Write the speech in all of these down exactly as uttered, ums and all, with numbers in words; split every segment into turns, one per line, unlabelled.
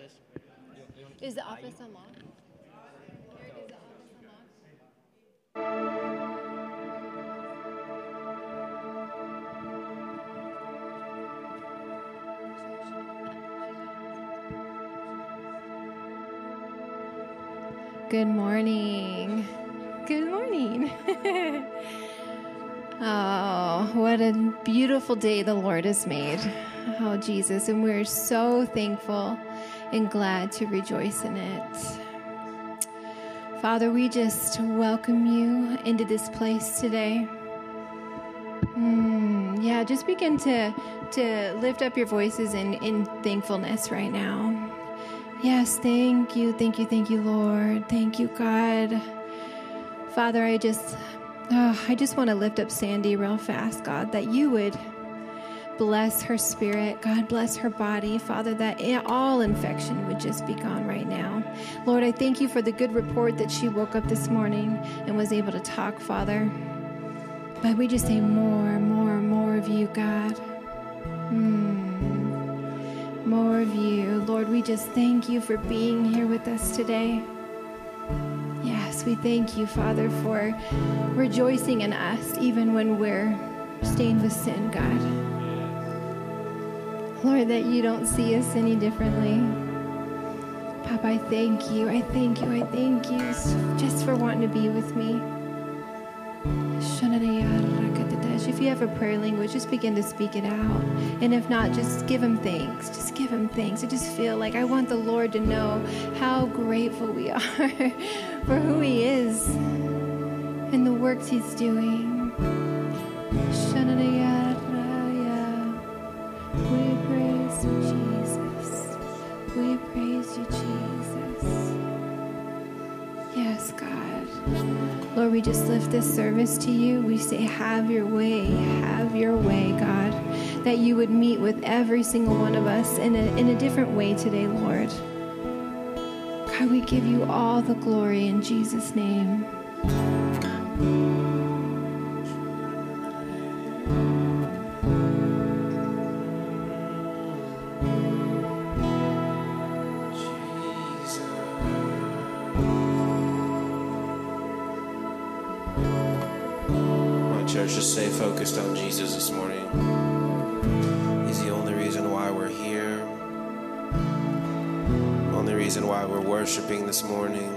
Is the office unlocked? Eric, is the office unlocked? Good morning. Good morning. Oh, what a beautiful day the Lord has made. Oh, Jesus. And we're so thankful and glad to rejoice in it. Father, we just welcome you into this place today. Mm, yeah, just begin to, to lift up your voices in, in thankfulness right now. Yes, thank you, thank you, thank you, Lord. Thank you, God. Father, I just, oh, I just want to lift up Sandy real fast, God, that you would bless her spirit. God, bless her body. Father, that all infection would just be gone right now. Lord, I thank you for the good report that she woke up this morning and was able to talk, Father. But we just say more, more, more of you, God. Hmm. More of you. Lord, we just thank you for being here with us today. Yes, we thank you, Father, for rejoicing in us even when we're stained with sin, God. Lord, that you don't see us any differently. Papa, I thank you. I thank you. I thank you just for wanting to be with me. If you have a prayer language, just begin to speak it out. And if not, just give him thanks. Just give him thanks. I just feel like I want the Lord to know how grateful we are for who he is and the works he's doing. We praise you, Jesus. We praise you, Jesus. Yes, God. Lord, we just lift this service to you. We say, have your way, have your way, God, that you would meet with every single one of us in a, in a different way today, Lord. God, we give you all the glory in Jesus' name.
Just stay focused on Jesus this morning. He's the only reason why we're here. Only reason why we're worshiping this morning.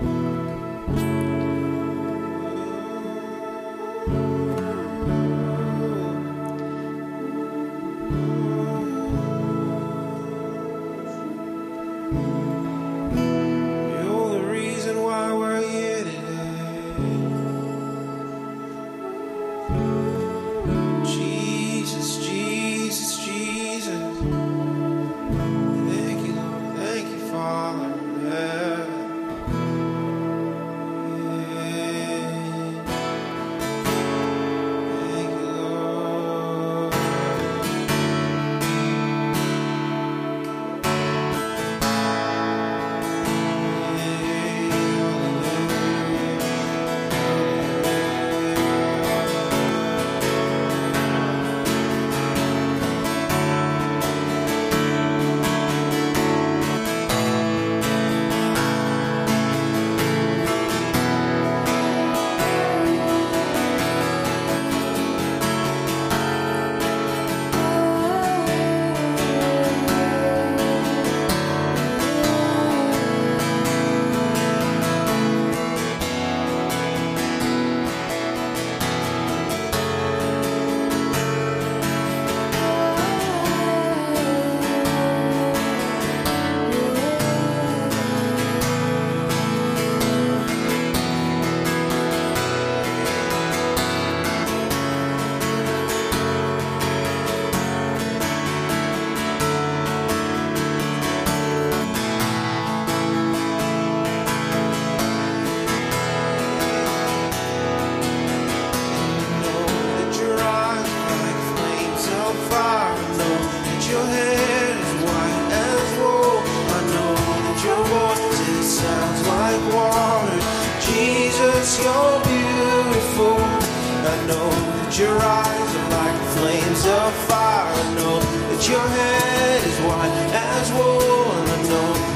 Jesus, you're beautiful. I know that your eyes are like flames of fire. I know that your head is white as wool. And I know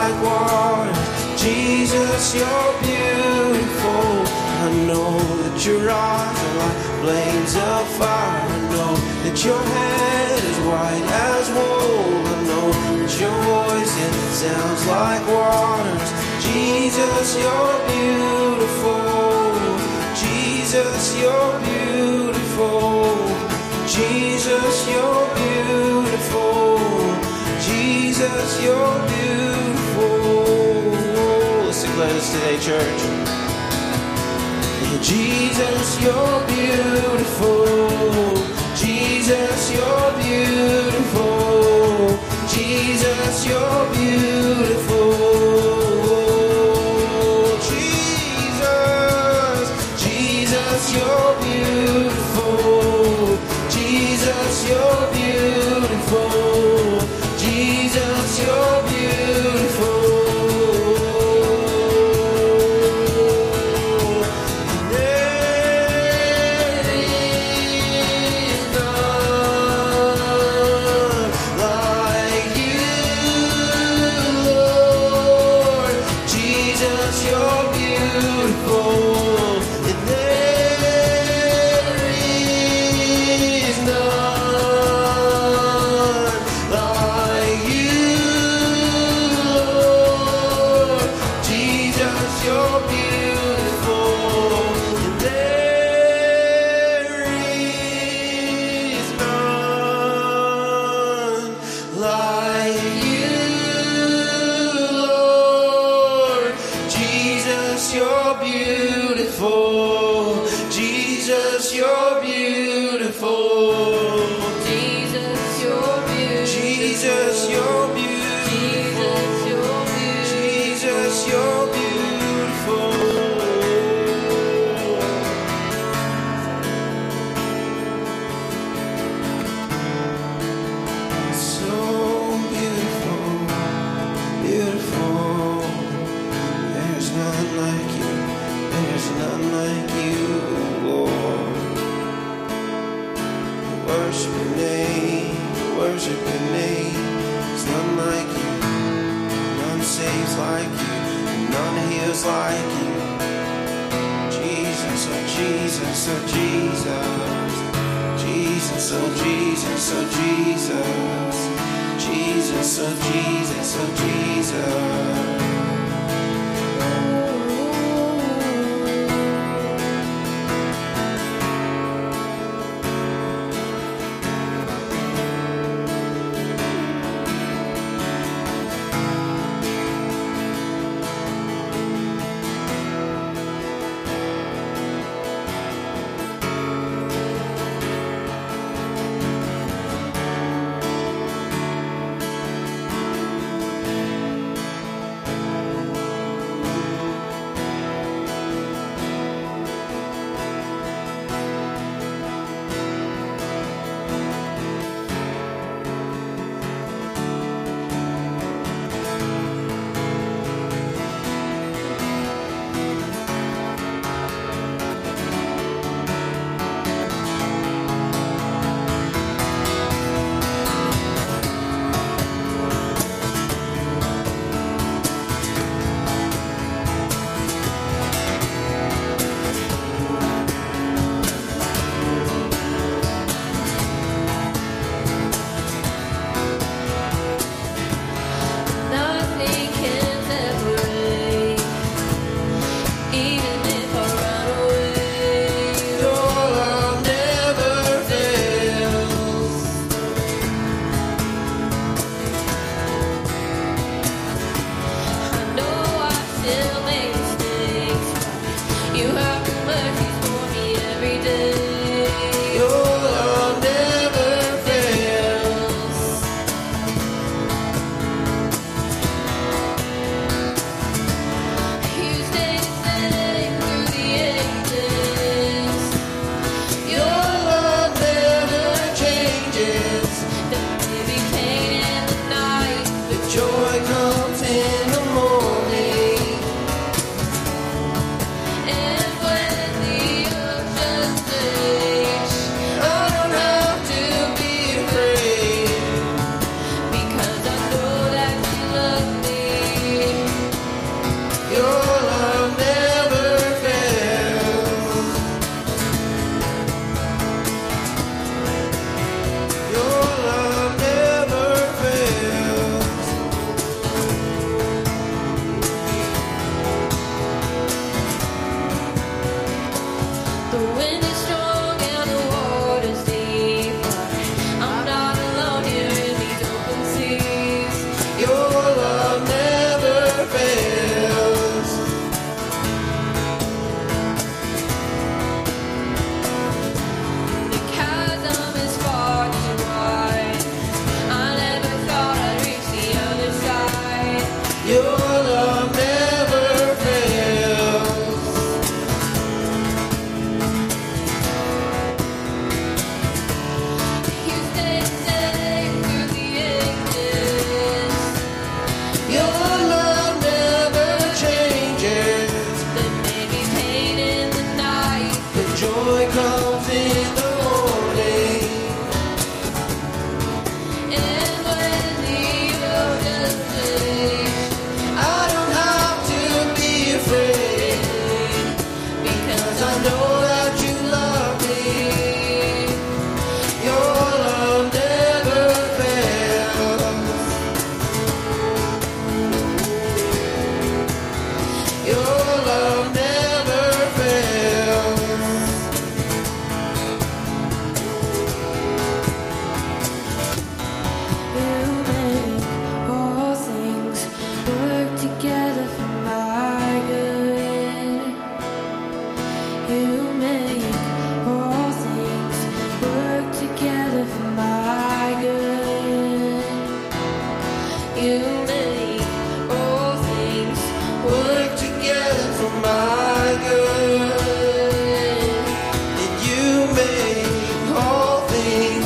like water. Jesus, you're beautiful. I know that your eyes are like flames of fire. I know that your head is white as wool. I know that your voice, it sounds like waters. Jesus, you're beautiful. Jesus, you're beautiful. Jesus, you're beautiful. Jesus, you're beautiful. Let's declare this today, church. Jesus, you're beautiful. Jesus, you're beautiful. Jesus, you're beautiful. Jesus, Jesus, you're beautiful. Jesus, you're beautiful. Jesus, you're beautiful.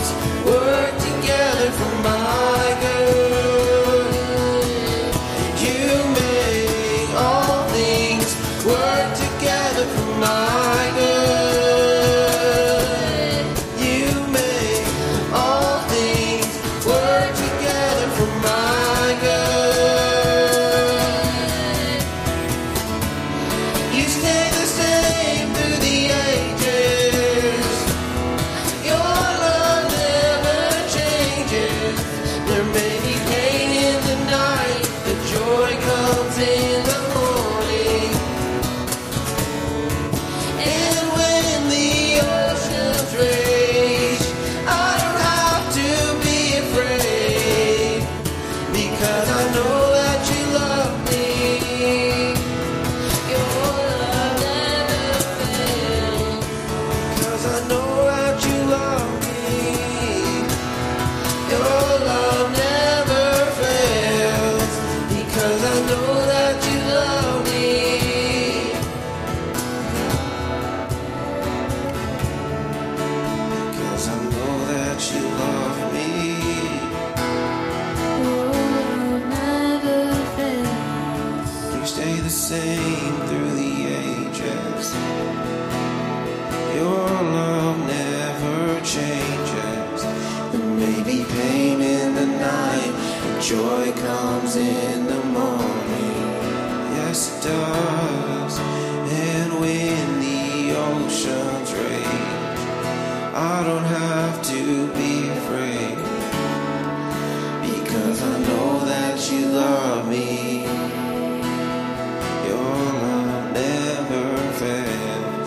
things work together for my good. You make all things work together for my good. You make all things work together for my good. You stay the same through the ages. Your love never changes. There may be pain in the night, but joy comes in the morning. And when the oceans rage, I don't have to be afraid, because I know that you love me. Your love never fails, because I know that you love me. Your love never fails, because I know that you love me. Because I know that you love me. You stay the same through the ages. Your love never changes. There may be pain in the night, but joy comes in the morning. Yes, it does. And when the oceans rage, I don't have to be afraid, because I know that you love me. Your love never fails.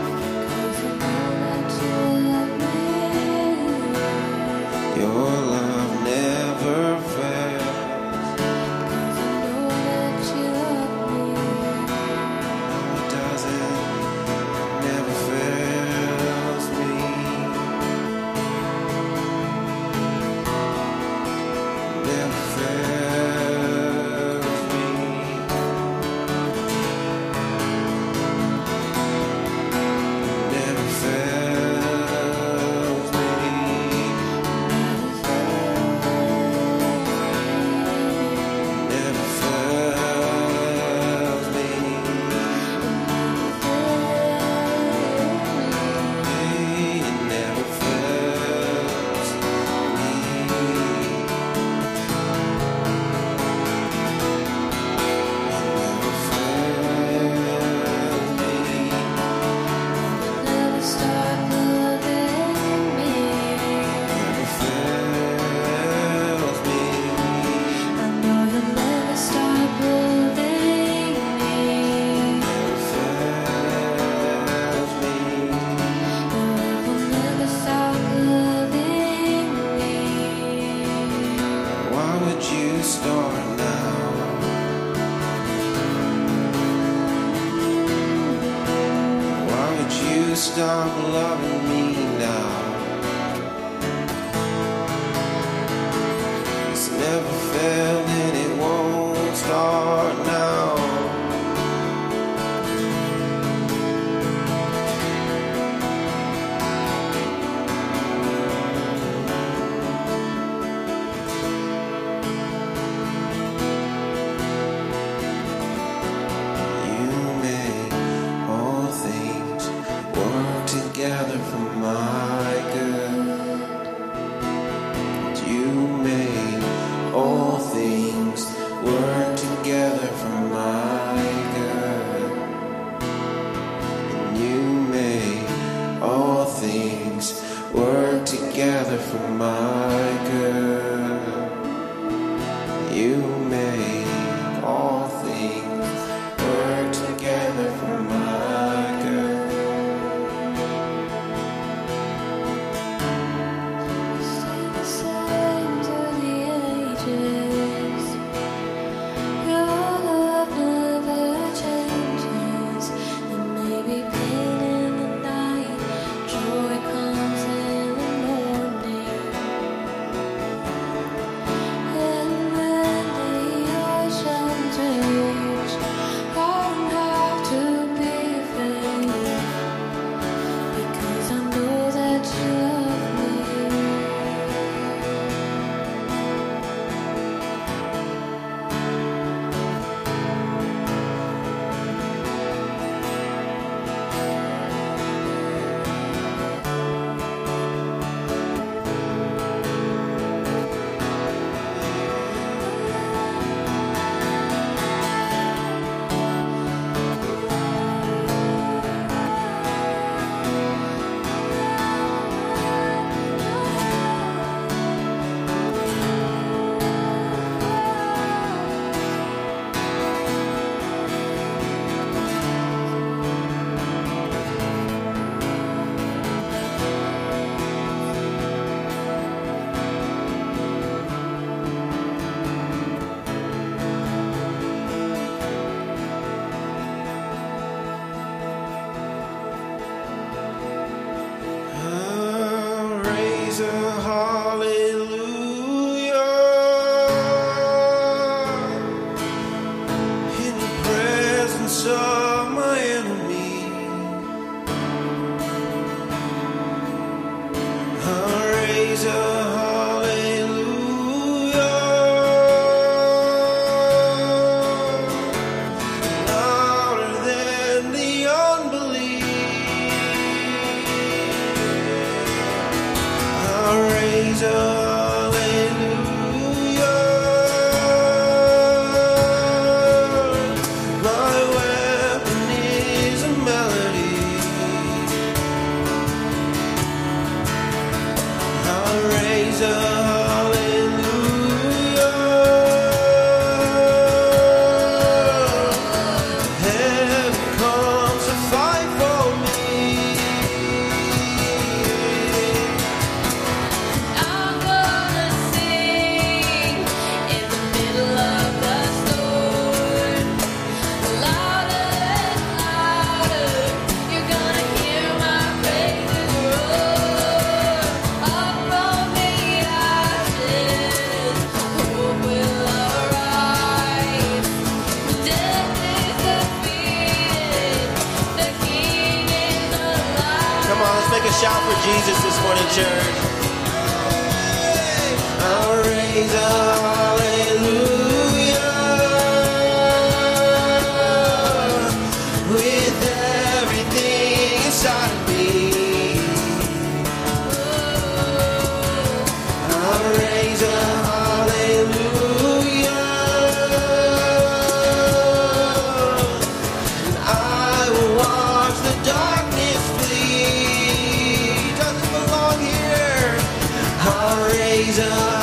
Your love never fails. No, it doesn't. Never fails me. Never fails me. Never fails me. Never fails me. Hey, it never fails me. Never fails me.
Never stop loving me.
Never fails me.
I know you'll never stop loving me.
Never fails me.
Your love will never stop loving me.
Why would you start now? Why would you stop loving me now? It's never failed and it won't start now. You make all things work together for my good. You make all things work together for my good. You make all things work together for my good. You make all things work together for my good.
Stay the same through the ages. Your love never changes. There may be pain in the night, joy comes in the morning. And when the oceans rage,
raise a hallelujah. Heaven comes to fight for me.
I'm gonna sing in the middle of the storm. Louder and louder, you're gonna hear my praises roar. Up from the ashes, hope will arise. Death is defeated, the King is alive.
Come on, let's make a shout for Jesus this morning, church. I'll raise a hallelujah with everything inside of me. I'll raise a hallelujah, and I will watch the darkness flee. Doesn't belong here. I'll raise a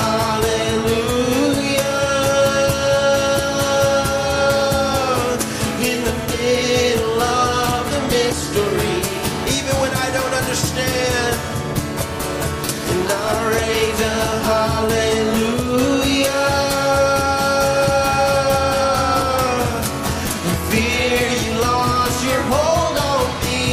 hallelujah in the middle of the mystery, even when I don't understand. And I'll raise a hallelujah. And fear you lost your hold on me.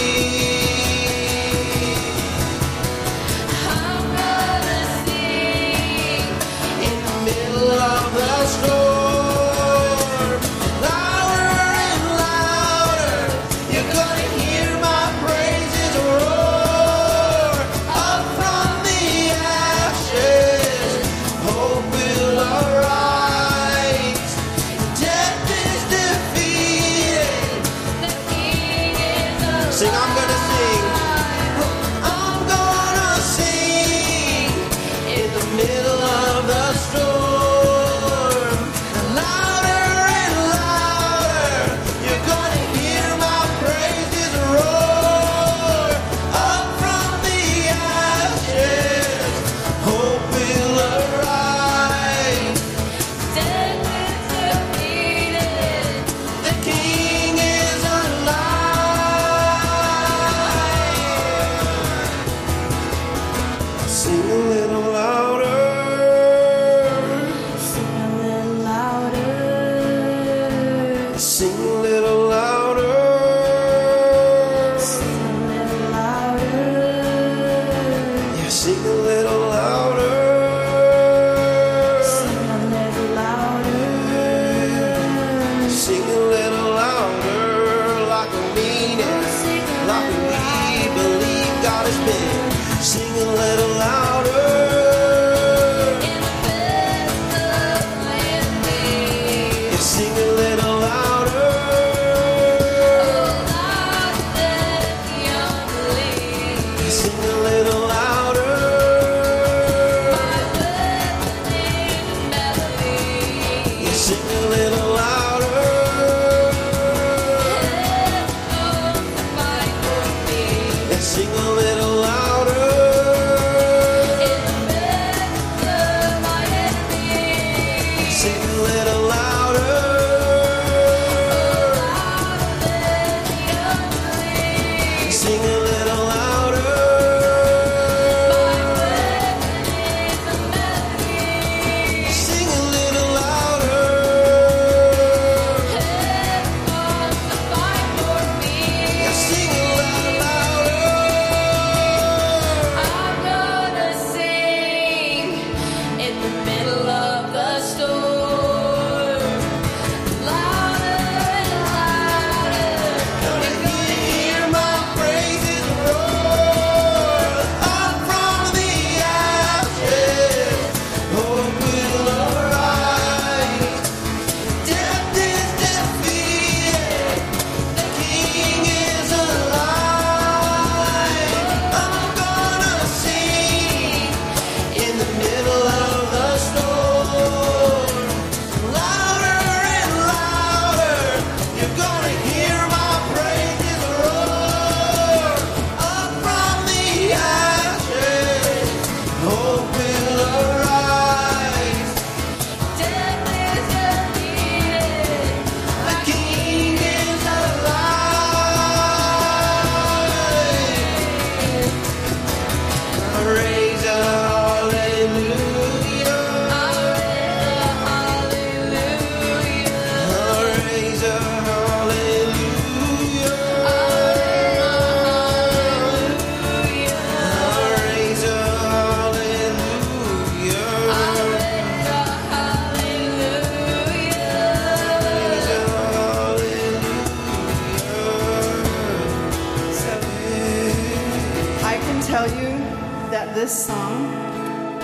I'm gonna sing
In the middle of the storm, louder and louder, you're gonna hear my praises roar. Up from the ashes, hope will arise. Death is defeated.
the King is alive.
Sing, I'm gonna sing. I'm gonna sing in the middle of the storm. Louder and louder, you're gonna hear my praises roar. Up from the ashes, hope will arise.
Death is defeated.
The King is alive. Sing a little louder.
Sing a little louder.
Sing a little louder.
Sing a little louder.
Yeah, sing a little louder.
Sing a little louder.
Sing a little louder, like we mean it,
Sing a
like we
little
believe God has been. Sing a little louder.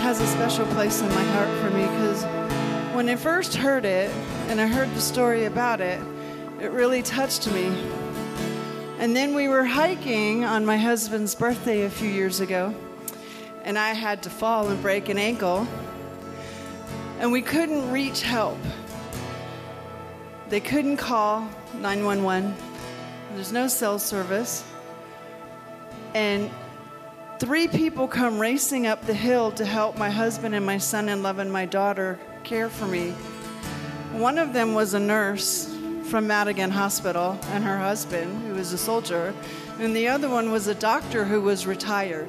has a special place in my heart for me because when I first heard it and I heard the story about it, it really touched me. And then we were hiking on my husband's birthday a few years ago, and I had to fall and break an ankle, and we couldn't reach help. They couldn't call nine one one. There's no cell service. And three people come racing up the hill to help my husband and my son-in-law and my daughter care for me. One of them was a nurse from Madigan Hospital and her husband, who was a soldier, and the other one was a doctor who was retired.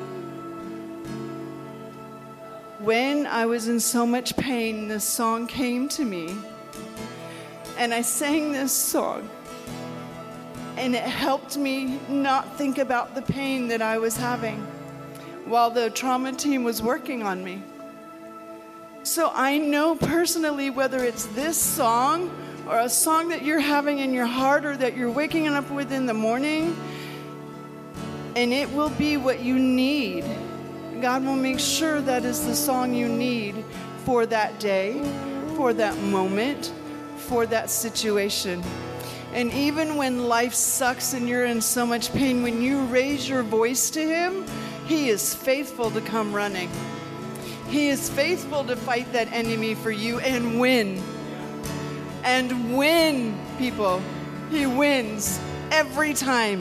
When I was in so much pain, this song came to me, and I sang this song, and it helped me not think about the pain that I was having while the trauma team was working on me. So I know personally, whether it's this song or a song that you're having in your heart or that you're waking up with in the morning, and it will be what you need. God will make sure that is the song you need for that day, for that moment, for that situation. And even when life sucks and you're in so much pain, when you raise your voice to Him, He is faithful to come running. He is faithful to fight that enemy for you and win. And win, people. He wins every time.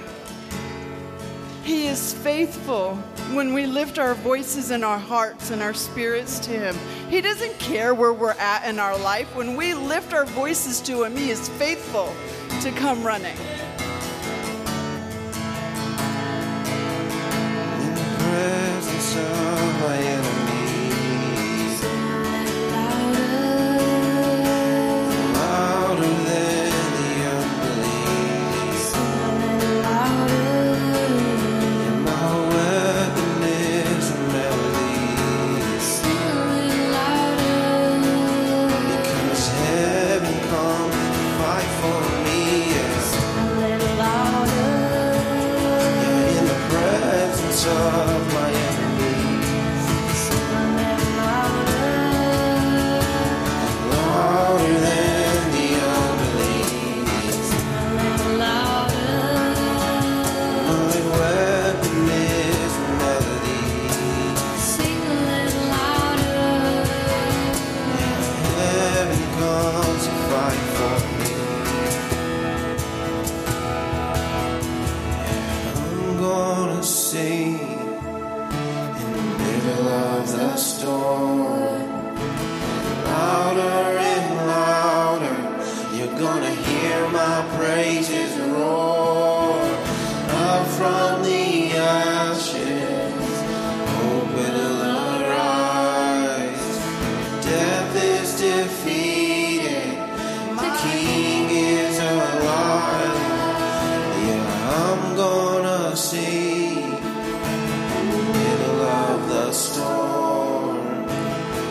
He is faithful when we lift our voices and our hearts and our spirits to Him. He doesn't care where we're at in our life. When we lift our voices to Him, He is faithful to come running.
In the presence of my enemies, louder than the unbelief, and my weapon is a melody, because heaven comes to fight for me. Yes. Yeah, in the presence of my enemies, louder than the unbelief, my weapon is a melody. Heaven comes to fight for me. I'm gonna sing in the middle of the storm, louder and louder. You're gonna hear my praises roar up from the ashes. Hope will arise. Death is defeated. The King is alive. Yeah, I'm gonna sing in the middle of the storm,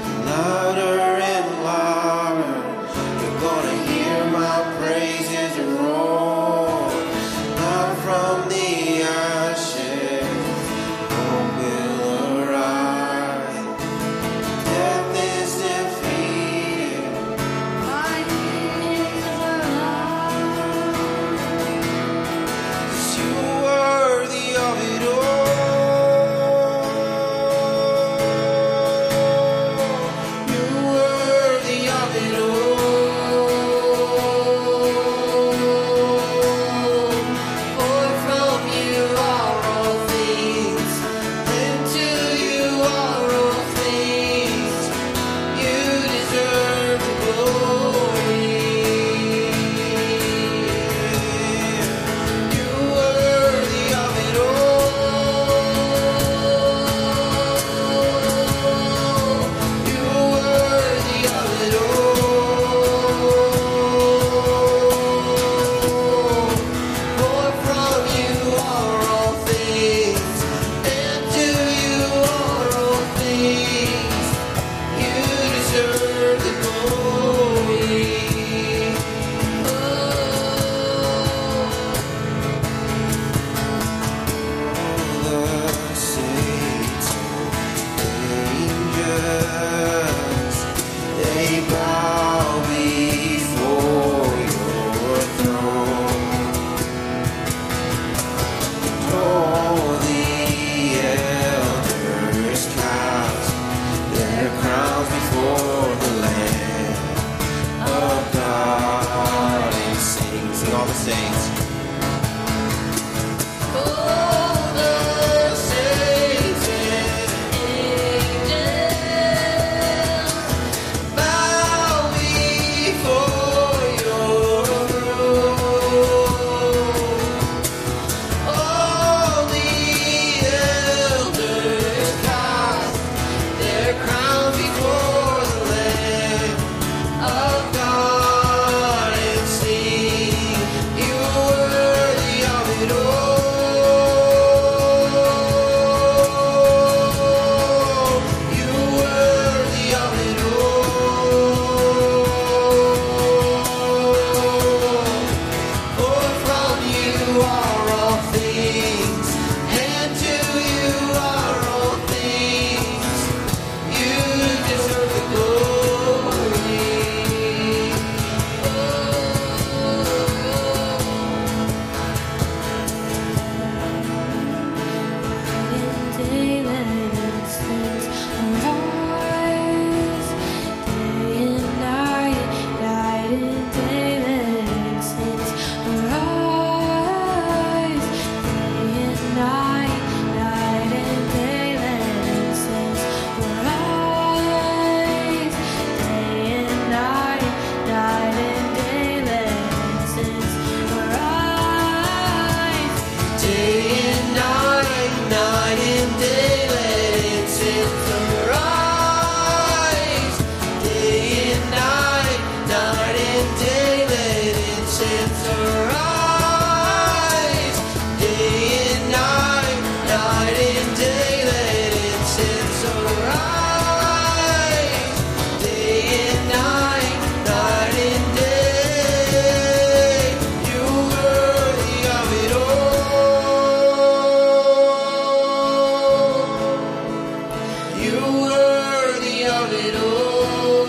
You're worthy of it all.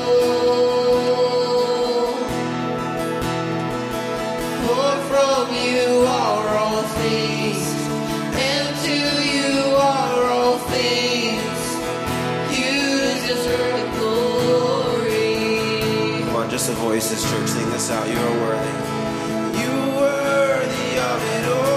For from you are all things, and to you are all things. You deserve the glory. Come on, just the voices, church, sing this out. You are worthy. You're worthy of it all.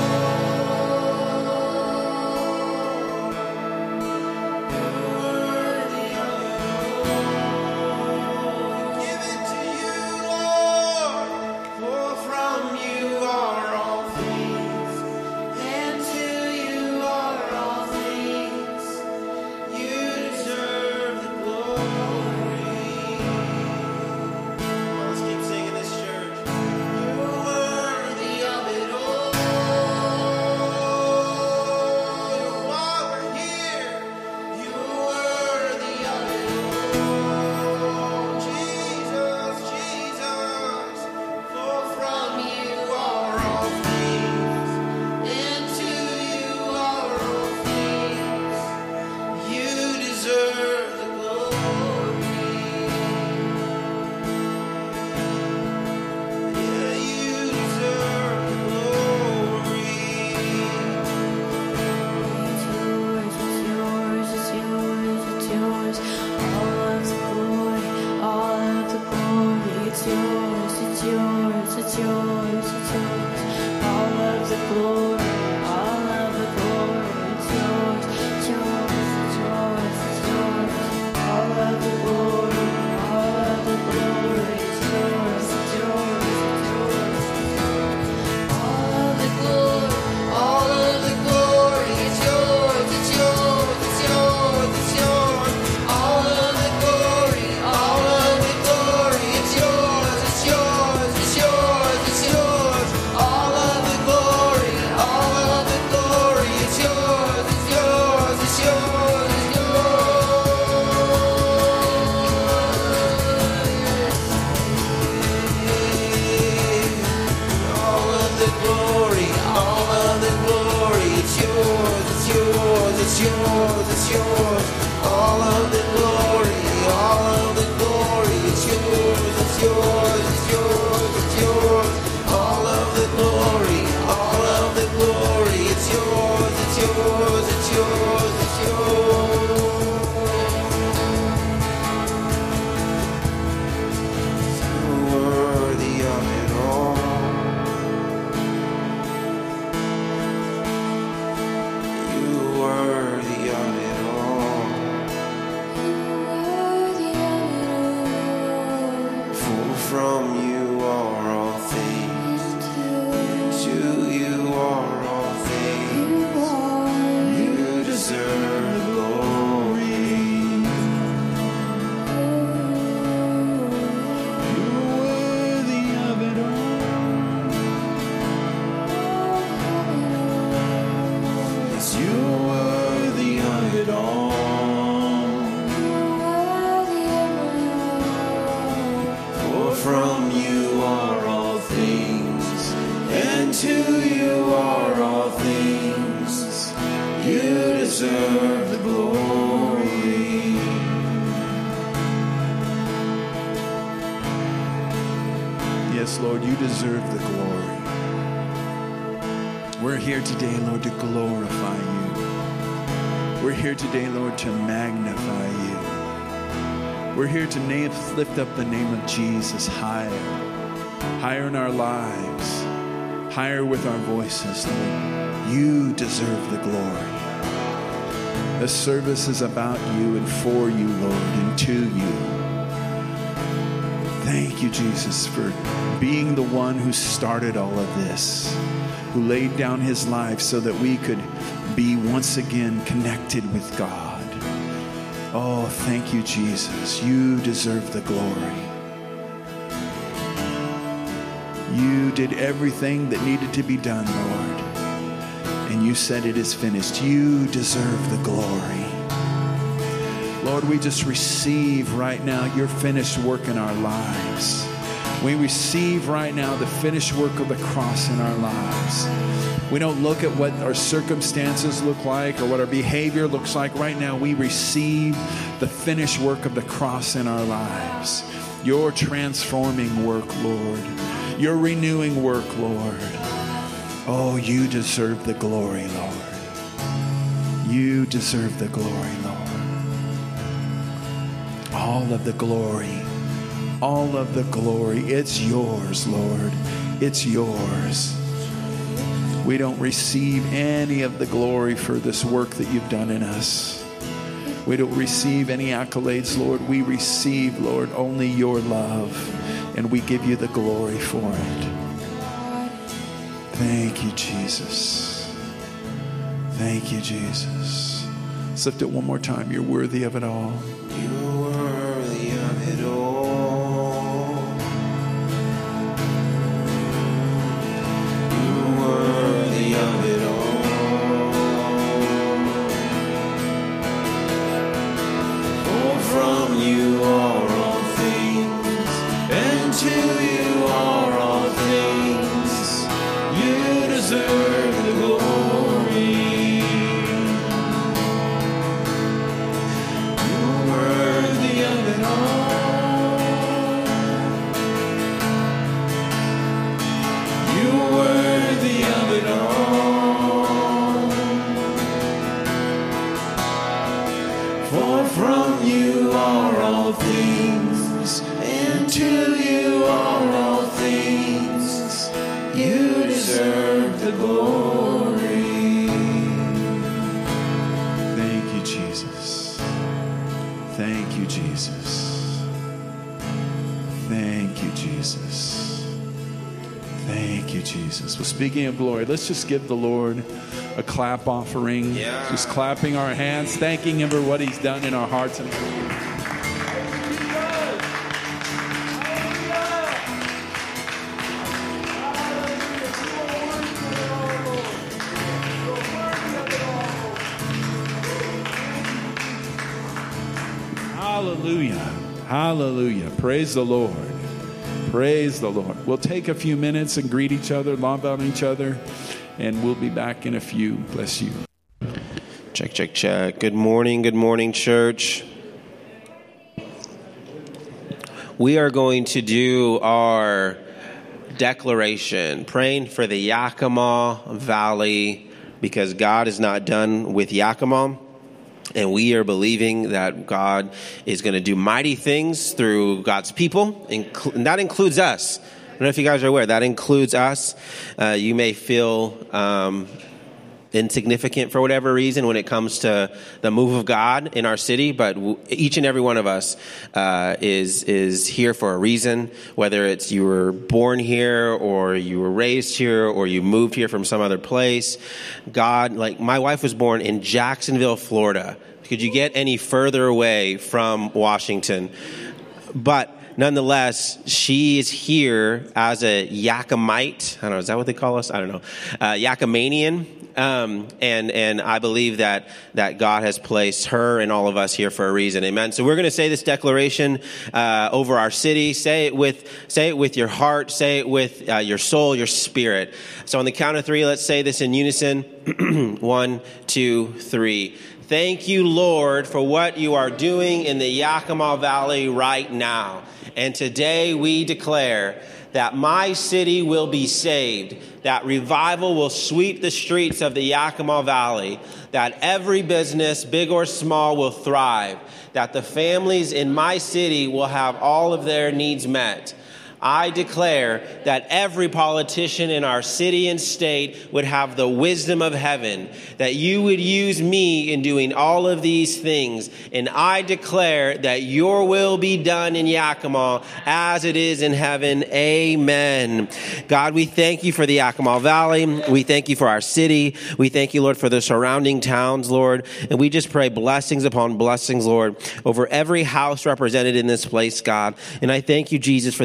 To name, lift up the name of Jesus higher, higher in our lives, higher with our voices, Lord. You deserve the glory. The service is about you and for you, Lord, and to you. Thank you, Jesus, for being the one who started all of this, who laid down his life so that we could be once again connected with God. Oh, thank you, Jesus. You deserve the glory. You did everything that needed to be done, Lord. And you said it is finished. You deserve the glory. Lord, we just receive right now your finished work in our lives.
We receive right now the finished work of the cross in our lives. We don't look at what our circumstances look like or what our behavior looks like. Right now, we receive the finished work of the cross in our lives. Your transforming work, Lord. Your renewing work, Lord. Oh, you deserve the glory, Lord. You deserve the glory, Lord. All of the glory. All of the glory. It's yours, Lord. It's yours. We don't receive any of the glory for this work that you've done in us. We don't receive any accolades, Lord. We receive, Lord, only your love, and we give you the glory for it. Thank you, Jesus. Thank you, Jesus. Let's lift it one more time. You're worthy of it all.
You're worthy of it all. You're worthy of it all. For from you are all things, and to you are all things. You deserve the glory. You're worthy of it all. You're worthy of it all. For from you are all things, and to you are all things. You deserve the glory.
Thank you, Jesus. Thank you, Jesus. Thank you, Jesus. Thank you, Jesus. Well, speaking of glory, let's just give the Lord a clap offering.
Yeah.
Just clapping our hands, thanking him for what he's done in our hearts and Hallelujah. Hallelujah. Praise the Lord. Praise the Lord. We'll take a few minutes and greet each other, love on each other, and we'll be back in a few. Bless you.
Check, check, check. Good morning, good morning, church. We are going to do our declaration, praying for the Yakima Valley, because God is not done with Yakima. And we are believing that God is going to do mighty things through God's people, and that includes us. I don't know if you guys are aware, that includes us. Uh, you may feel um, insignificant for whatever reason when it comes to the move of God in our city, but w- each and every one of us uh, is is here for a reason, whether it's you were born here or you were raised here or you moved here from some other place. God, like my wife was born in Jacksonville, Florida. Could you get any further away from Washington? But nonetheless, she is here as a Yakimite. I don't know, is that what they call us? I don't know. Uh, Yakimanian. Um, and, and I believe that, that God has placed her and all of us here for a reason. Amen. So we're going to say this declaration, uh, over our city. Say it with, say it with your heart. Say it with, uh, your soul, your spirit. So on the count of three, let's say this in unison. One, two, three. Thank you, Lord, for what you are doing in the Yakima Valley right now. And today we declare that my city will be saved, that revival will sweep the streets of the Yakima Valley, that every business, big or small, will thrive, that the families in my city will have all of their needs met. I declare that every politician in our city and state would have the wisdom of heaven, that you would use me in doing all of these things. And I declare that your will be done in Yakima as it is in heaven. Amen. God, we thank you for the Yakima Valley. We thank you for our city. We thank you, Lord, for the surrounding towns, Lord. And we just pray blessings upon blessings, Lord, over every house represented in this place, God. And I thank you, Jesus, for the opportunity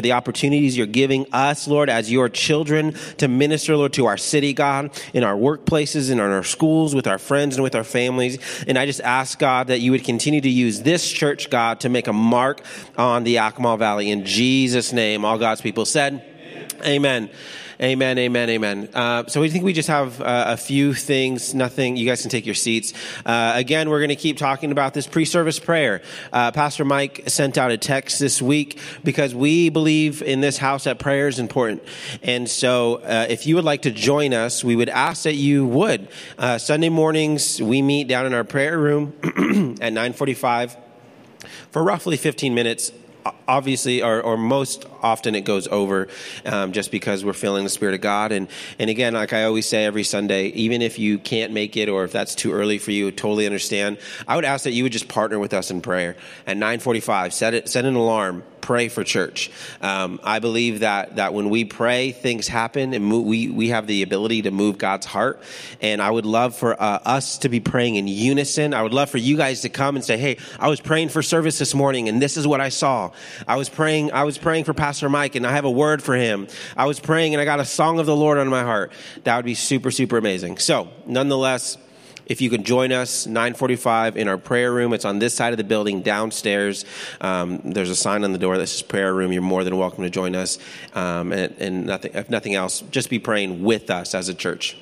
opportunities you're giving us, Lord, as your children to minister, Lord, to our city, God, in our workplaces and in our schools, with our friends and with our families. And I just ask, God, that you would continue to use this church, God, to make a mark on the Yakima Valley. In Jesus' name, all God's people said, amen. Amen, amen, amen. Uh, so we think we just have uh, a few things, nothing. You guys can take your seats. Uh, again, we're going to keep talking about this pre-service prayer. Uh, Pastor Mike sent out a text this week because we believe in this house that prayer is important. And so uh, if you would like to join us, we would ask that you would. Uh, Sunday mornings, we meet down in our prayer room at nine forty-five for roughly fifteen minutes. Obviously, or, or most often it goes over um, just because we're feeling the Spirit of God. And, and again, like I always say every Sunday, even if you can't make it or if that's too early for you, totally understand. I would ask that you would just partner with us in prayer at nine forty-five. Set it, set an alarm. Pray for church. Um, I believe that that when we pray, things happen, and move, we we have the ability to move God's heart. And I would love for uh, us to be praying in unison. I would love for you guys to come and say, "Hey, I was praying for service this morning, and this is what I saw. I was praying. I was praying for Pastor Mike, and I have a word for him. I was praying, and I got a song of the Lord on my heart." That would be super, super amazing. So, nonetheless, if you can join us, nine forty-five in our prayer room. It's on this side of the building, downstairs. Um, there's a sign on the door that says prayer room. You're more than welcome to join us. Um, and and nothing, if nothing else, just be praying with us as a church.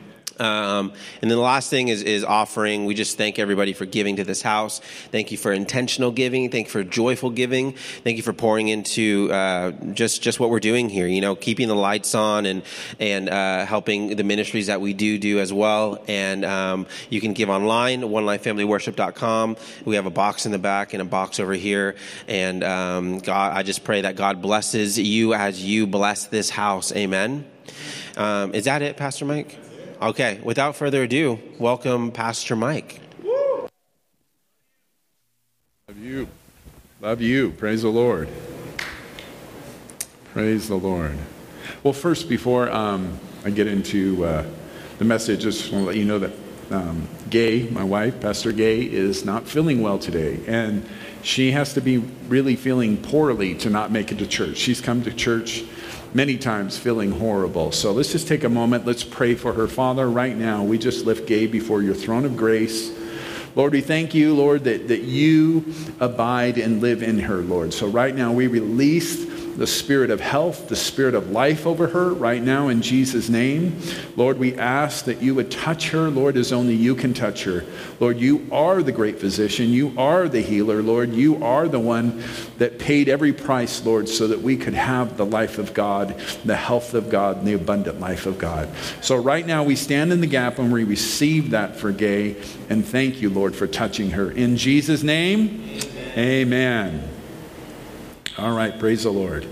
Um, and then the last thing is, is offering. We just thank everybody for giving to this house. Thank you for intentional giving. Thank you for joyful giving. Thank you for pouring into uh, just just what we're doing here. You know, keeping the lights on and and uh, helping the ministries that we do do as well. And um, you can give online, one life family worship dot com. We have a box in the back and a box over here. And um, God, I just pray that God blesses you as you bless this house. Amen. Um, is that it, Pastor Mike? Okay, without further ado, welcome Pastor Mike.
Love you. Love you. Praise the Lord. Praise the Lord. Well, first, before um, I get into uh, the message, I just want to let you know that um, Gay, my wife, Pastor Gay, is not feeling well today. And she has to be really feeling poorly to not make it to church. She's come to church many times feeling horrible. So let's just take a moment. Let's pray for her. Father, right now, we just lift Gay before your throne of grace. Lord, we thank you, Lord, that, that you abide and live in her, Lord. So right now, we release the spirit of health, the spirit of life over her right now in Jesus' name. Lord, we ask that you would touch her, Lord, as only you can touch her. Lord, you are the great physician. You are the healer, Lord. You are the one that paid every price, Lord, so that we could have the life of God, the health of God, and the abundant life of God. So right now we stand in the gap and we receive that for Gay, and thank you, Lord, for touching her. In Jesus' name, amen. Amen. All right, praise the Lord.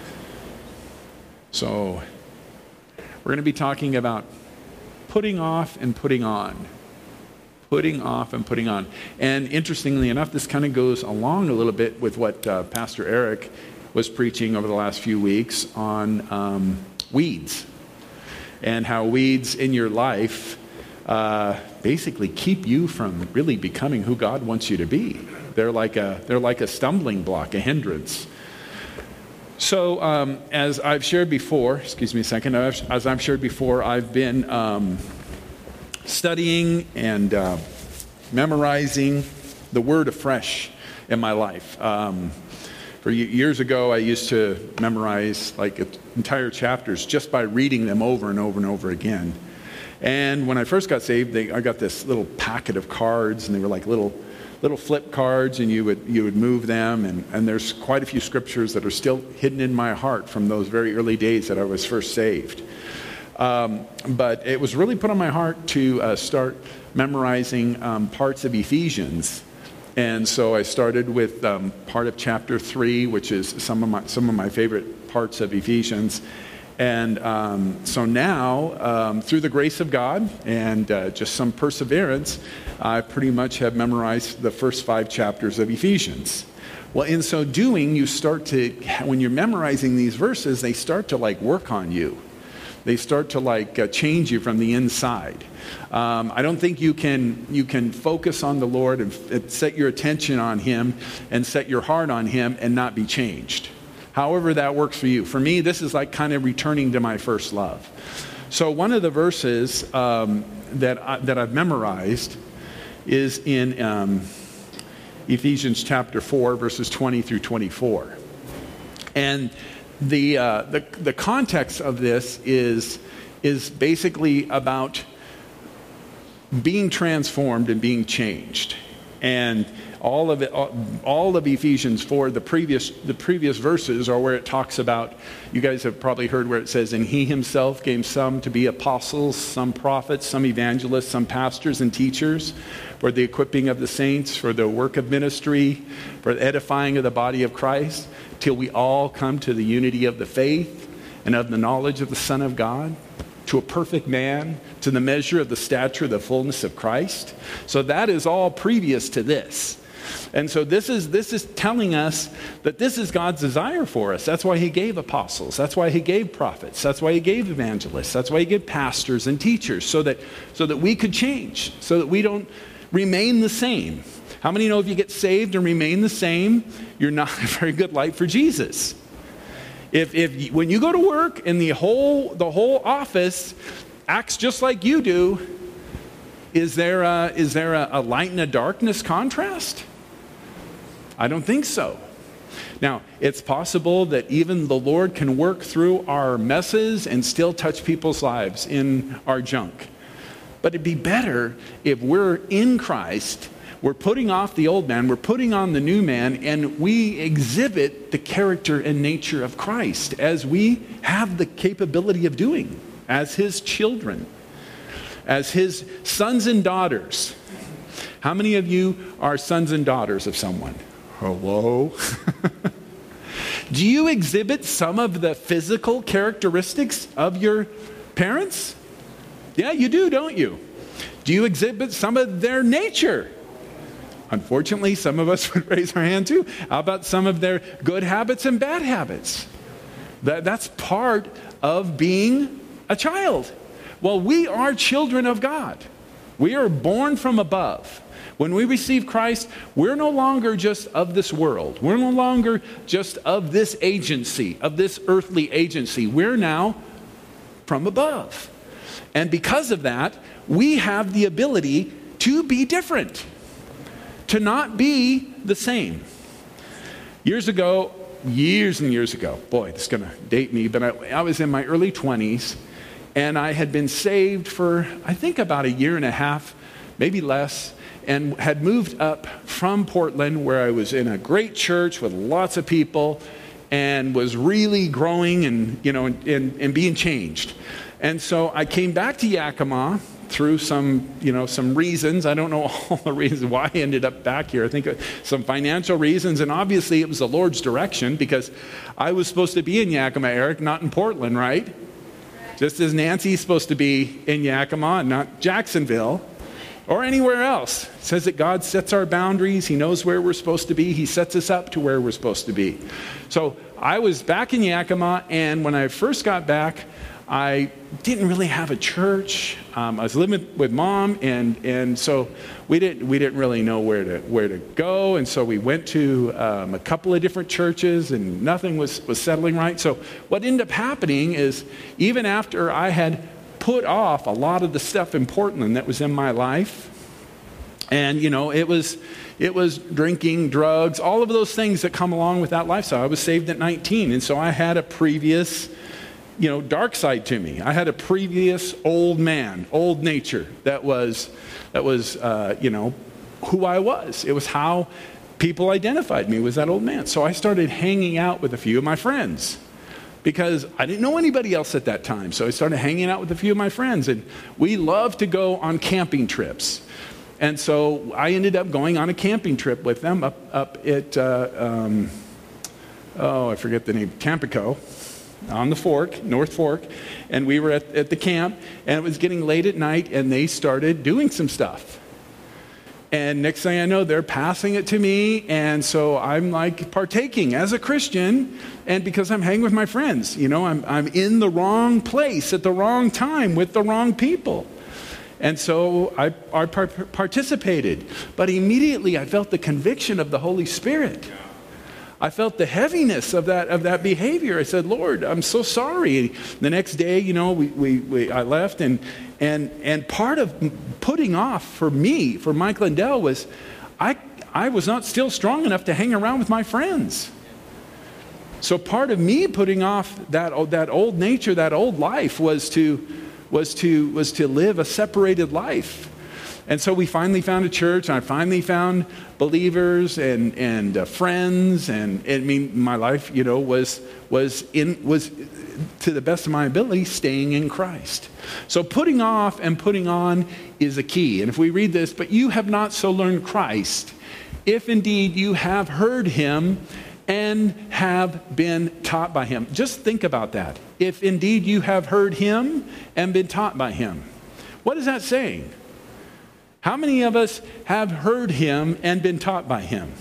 So we're going to be talking about putting off and putting on. Putting off and putting on. And interestingly enough, this kind of goes along a little bit with what uh, Pastor Eric was preaching over the last few weeks on um, weeds. And how weeds in your life uh, basically keep you from really becoming who God wants you to be. They're like a, they're like a stumbling block, a hindrance. So um, as I've shared before, excuse me a second, as I've shared before, I've been um, studying and uh, memorizing the Word afresh in my life. Um, for years ago, I used to memorize like entire chapters just by reading them over and over and over again. And when I first got saved, they, I got this little packet of cards, and they were like little little flip cards, and you would you would move them, and, and there's quite a few scriptures that are still hidden in my heart from those very early days that I was first saved. Um, but it was really put on my heart to uh, start memorizing um, parts of Ephesians. And so I started with um, part of chapter three, which is some of my some of my favorite parts of Ephesians. And um, so now, um, through the grace of God and uh, just some perseverance, I pretty much have memorized the first five chapters of Ephesians. Well, in so doing, you start to, when you're memorizing these verses, they start to like work on you. They start to like uh, change you from the inside. Um, I don't think you can you can focus on the Lord and, and set your attention on Him and set your heart on Him and not be changed. However that works for you. For me, this is like kind of returning to my first love. So one of the verses um, that, I, that I've memorized is in um, Ephesians chapter four, verses twenty through twenty-four. And the, uh, the, the context of this is, is basically about being transformed and being changed. And all of it, all of Ephesians four, the previous, the previous verses are where it talks about, you guys have probably heard where it says, and he himself gave some to be apostles, some prophets, some evangelists, some pastors and teachers, for the equipping of the saints, for the work of ministry, for the edifying of the body of Christ, till we all come to the unity of the faith and of the knowledge of the Son of God, to a perfect man, to the measure of the stature of the fullness of Christ. So that is all previous to this. And so this is this is telling us that this is God's desire for us. That's why he gave apostles. That's why he gave prophets. That's why he gave evangelists. That's why he gave pastors and teachers, so that so that we could change, so that we don't remain the same. How many know if you get saved and remain the same, you're not a very good light for Jesus? If if when you go to work and the whole the whole office acts just like you do, is there a, is there a, a light and a darkness contrast? I don't think so. Now, it's possible that even the Lord can work through our messes and still touch people's lives in our junk. But it'd be better if we're in Christ, we're putting off the old man, we're putting on the new man, and we exhibit the character and nature of Christ as we have the capability of doing, as his children, as his sons and daughters. How many of you are sons and daughters of someone? Hello? Do you exhibit some of the physical characteristics of your parents? Yeah, you do, don't you? Do you exhibit some of their nature? Unfortunately, some of us would raise our hand too. How about some of their good habits and bad habits? That, that's part of being a child. Well, we are children of God. We are born from above. When we receive Christ, we're no longer just of this world. We're no longer just of this agency, of this earthly agency. We're now from above. And because of that, we have the ability to be different, to not be the same. Years ago, years and years ago, boy, this is going to date me, but I, I was in my early twenties, and I had been saved for, I think, about a year and a half, maybe less, and had moved up from Portland, where I was in a great church with lots of people and was really growing and, you know, and, and, and being changed. And so I came back to Yakima through some, you know, some reasons. I don't know all the reasons why I ended up back here. I think some financial reasons, and obviously it was the Lord's direction, because I was supposed to be in Yakima, Eric, not in Portland, right? Just as Nancy's supposed to be in Yakima and not Jacksonville or anywhere else. It says that God sets our boundaries. He knows where we're supposed to be. He sets us up to where we're supposed to be. So I was back in Yakima, and when I first got back, I didn't really have a church. Um, I was living with mom, and and so we didn't we didn't really know where to where to go, and so we went to um, a couple of different churches, and nothing was was settling right. So what ended up happening is, even after I had put off a lot of the stuff in Portland that was in my life, and you know it was it was drinking, drugs, all of those things that come along with that lifestyle. I was saved at nineteen, and so I had a previous, you know, dark side to me. I had a previous old man, old nature that was, that was, uh, you know, who I was. It was how people identified me, was that old man. So I started hanging out with a few of my friends because I didn't know anybody else at that time. So I started hanging out with a few of my friends, and we loved to go on camping trips. And so I ended up going on a camping trip with them up, up at, uh, um, oh, I forget the name, Tampico, on the Fork, North Fork, and we were at, at the camp, and it was getting late at night, and they started doing some stuff. And next thing I know, they're passing it to me, and so I'm like partaking as a Christian, and because I'm hanging with my friends, you know, I'm I'm in the wrong place at the wrong time with the wrong people. And so I, I par- participated, but immediately I felt the conviction of the Holy Spirit. I felt the heaviness of that of that behavior. I said, Lord, I'm so sorry. The next day, you know, we, we, we I left, and and and part of putting off for me, for Mike Lindell, was I I was not still strong enough to hang around with my friends. So part of me putting off that that old nature, that old life, was to was to was to live a separated life. And so we finally found a church, and I finally found believers and and uh, friends, and I mean, my life, you know, was was in was to the best of my ability staying in Christ. So putting off and putting on is a key. And if we read this, but you have not so learned Christ, if indeed you have heard him and have been taught by him. Just think about that. If indeed you have heard him and been taught by him. What is that saying? How many of us have heard him and been taught by him?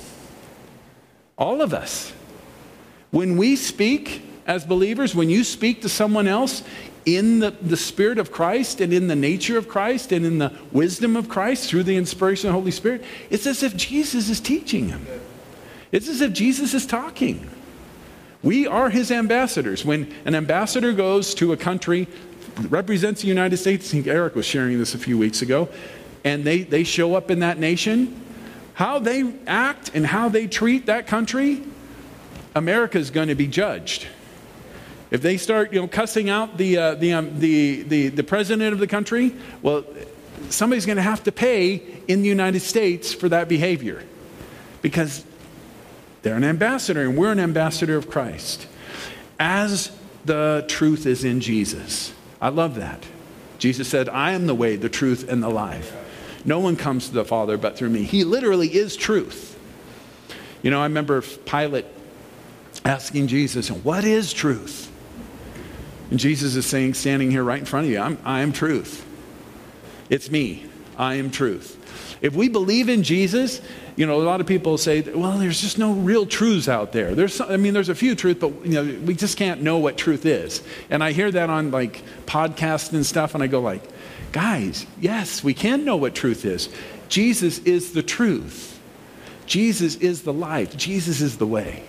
All of us. When we speak as believers, when you speak to someone else in the, the Spirit of Christ and in the nature of Christ and in the wisdom of Christ through the inspiration of the Holy Spirit, it's as if Jesus is teaching them. It's as if Jesus is talking. We are his ambassadors. When an ambassador goes to a country, represents the United States, I think Eric was sharing this a few weeks ago, and they, they show up in that nation, how they act and how they treat that country, America is going to be judged. If they start, you know, cussing out the uh, the, um, the the the president of the country, well, somebody's going to have to pay in the United States for that behavior, because they're an ambassador and we're an ambassador of Christ. As the truth is in Jesus. I love that. Jesus said, I am the way, the truth, and the life. No one comes to the Father but through me. He literally is truth. You know, I remember Pilate asking Jesus, what is truth? And Jesus is saying, standing here right in front of you, I'm, I am truth. It's me. I am truth. If we believe in Jesus, you know, a lot of people say, well, there's just no real truths out there. There's, some, I mean, there's a few truths, but you know, we just can't know what truth is. And I hear that on like podcasts and stuff, and I go like, guys, yes, we can know what truth is. Jesus is the truth. Jesus is the life. Jesus is the way.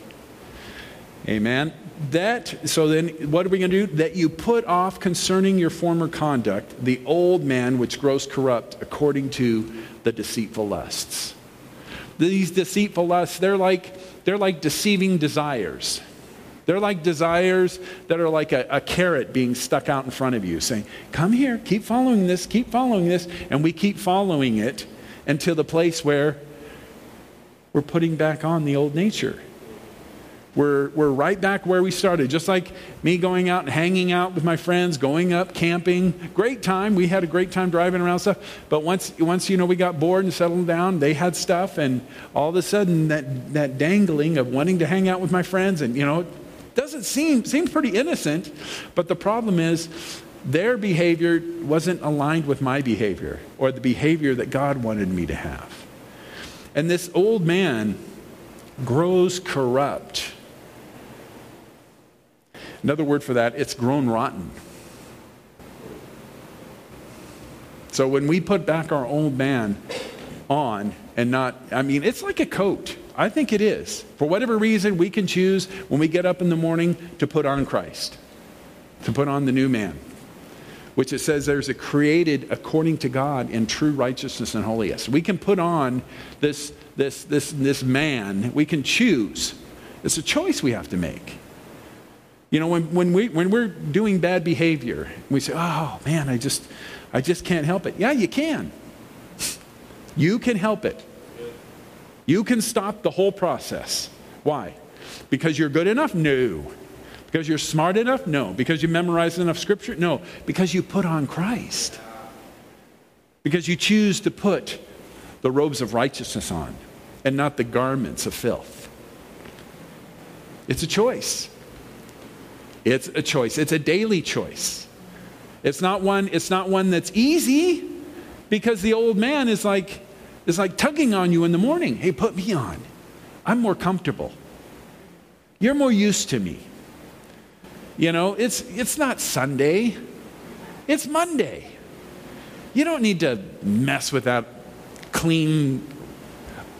Amen. That, so then what are we going to do? That you put off concerning your former conduct, the old man which grows corrupt according to the deceitful lusts. These deceitful lusts, they're like, they're like deceiving desires. They're like desires that are like a, a carrot being stuck out in front of you, saying, come here, keep following this, keep following this. And we keep following it until the place where we're putting back on the old nature. We're, we're right back where we started. Just like me going out and hanging out with my friends, going up, camping. Great time. We had a great time driving around stuff. But once, once you know, we got bored and settled down, they had stuff. And all of a sudden, that, that dangling of wanting to hang out with my friends, and, you know, doesn't seem, seems pretty innocent. But the problem is, their behavior wasn't aligned with my behavior or the behavior that God wanted me to have. And this old man grows corrupt. Another word for that, it's grown rotten. So when we put back our old man on and not, I mean, it's like a coat. I think it is. For whatever reason, we can choose when we get up in the morning to put on Christ, to put on the new man, which it says there's a created according to God in true righteousness and holiness. We can put on this, this, this, this man. We can choose. It's a choice we have to make. You know, when, when, we, when we're doing bad behavior, we say, oh, man, I just, I just can't help it. Yeah, you can. You can help it. You can stop the whole process. Why? Because you're good enough? No. Because you're smart enough? No. Because you memorized enough scripture? No. Because you put on Christ. Because you choose to put the robes of righteousness on and not the garments of filth. It's a choice. It's a choice. It's a daily choice. It's not one, it's not one that's easy, because the old man is like, is like tugging on you in the morning. Hey, put me on. I'm more comfortable. You're more used to me. You know, it's it's not Sunday. It's Monday. You don't need to mess with that clean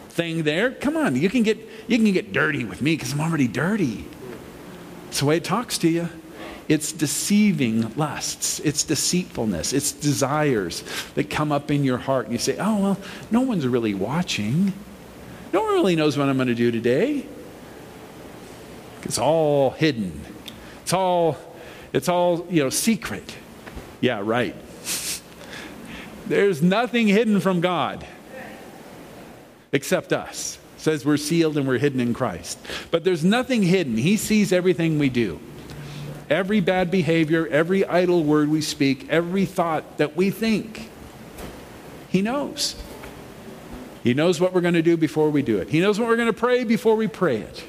thing there. Come on, you can get you can get dirty with me because I'm already dirty. It's the way it talks to you. It's deceiving lusts. It's deceitfulness. It's desires that come up in your heart. And you say, oh, well, no one's really watching. No one really knows what I'm going to do today. It's all hidden. It's all, it's all, you know, secret. Yeah, right. There's nothing hidden from God except us. It says we're sealed and we're hidden in Christ. But there's nothing hidden. He sees everything we do. Every bad behavior, every idle word we speak, every thought that we think. He knows. He knows what we're going to do before we do it. He knows what we're going to pray before we pray it.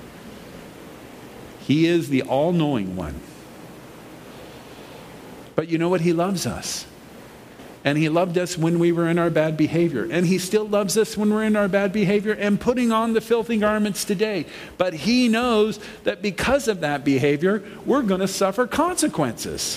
He is the all-knowing one. But you know what? He loves us. And he loved us when we were in our bad behavior. And he still loves us when we're in our bad behavior and putting on the filthy garments today. But he knows that because of that behavior, we're going to suffer consequences.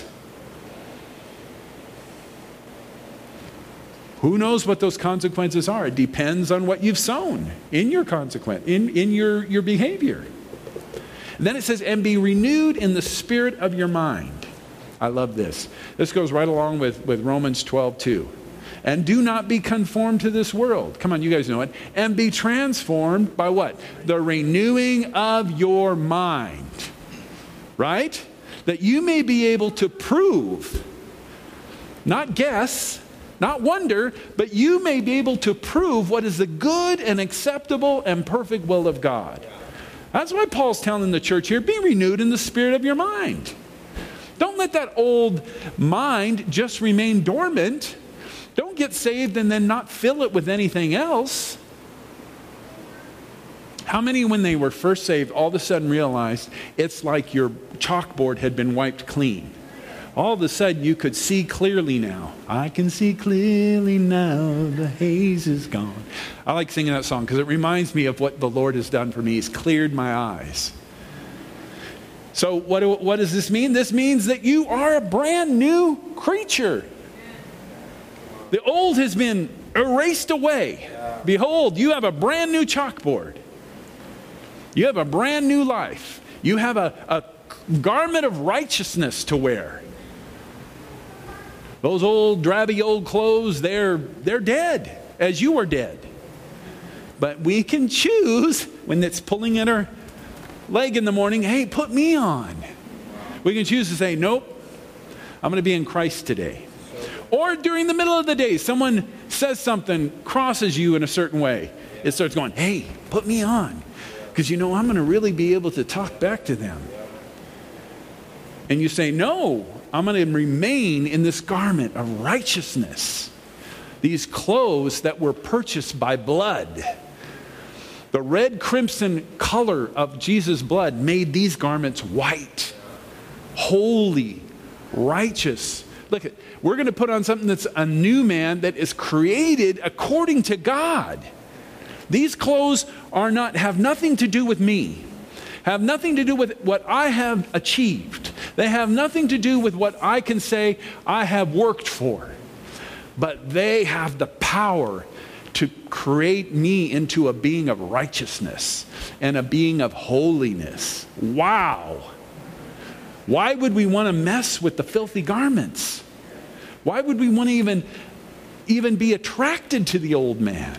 Who knows what those consequences are? It depends on what you've sown in your consequence, in, in your, your behavior. And then it says, and be renewed in the spirit of your mind. I love this. This goes right along with, with Romans twelve two. And do not be conformed to this world. Come on, you guys know it. And be transformed by what? The renewing of your mind. Right? That you may be able to prove, not guess, not wonder, but you may be able to prove what is the good and acceptable and perfect will of God. That's why Paul's telling the church here, be renewed in the spirit of your mind. Don't let that old mind just remain dormant. Don't get saved and then not fill it with anything else. How many, when they were first saved, all of a sudden realized it's like your chalkboard had been wiped clean? All of a sudden you could see clearly now. I can see clearly now, the haze is gone. I like singing that song because it reminds me of what the Lord has done for me. He's cleared my eyes. So what, what does this mean? This means that you are a brand new creature. The old has been erased away. Behold, you have a brand new chalkboard. You have a brand new life. You have a, a garment of righteousness to wear. Those old drabby old clothes, they're, they're dead, as you are dead. But we can choose when it's pulling at our leg in the morning, hey, put me on. We can choose to say, nope, I'm going to be in Christ today. Or during the middle of the day, someone says something, crosses you in a certain way. It starts going, hey, put me on. Because you know, I'm going to really be able to talk back to them. And you say, no, I'm going to remain in this garment of righteousness. These clothes that were purchased by blood. The red crimson color of Jesus' blood made these garments white, holy, righteous. Look, we're going to put on something that's a new man that is created according to God. These clothes are not have nothing to do with me, have nothing to do with what I have achieved. They have nothing to do with what I can say I have worked for. But they have the power to create me into a being of righteousness and a being of holiness. Wow. Why would we want to mess with the filthy garments? Why would we want to even, even be attracted to the old man?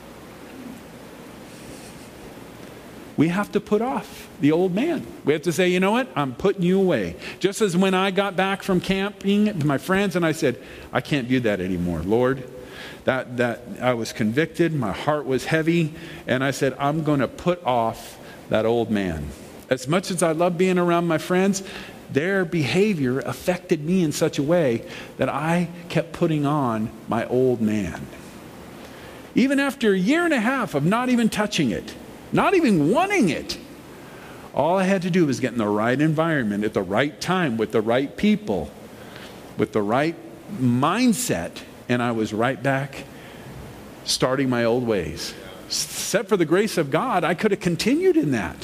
We have to put off the old man. We have to say, you know what? I'm putting you away. Just as when I got back from camping to my friends and I said, I can't do that anymore, Lord. That, that I was convicted, my heart was heavy, and I said, I'm going to put off that old man. As much as I love being around my friends, their behavior affected me in such a way that I kept putting on my old man. Even after a year and a half of not even touching it, not even wanting it, all I had to do was get in the right environment at the right time with the right people, with the right mindset, and I was right back starting my old ways. Except for the grace of God, I could have continued in that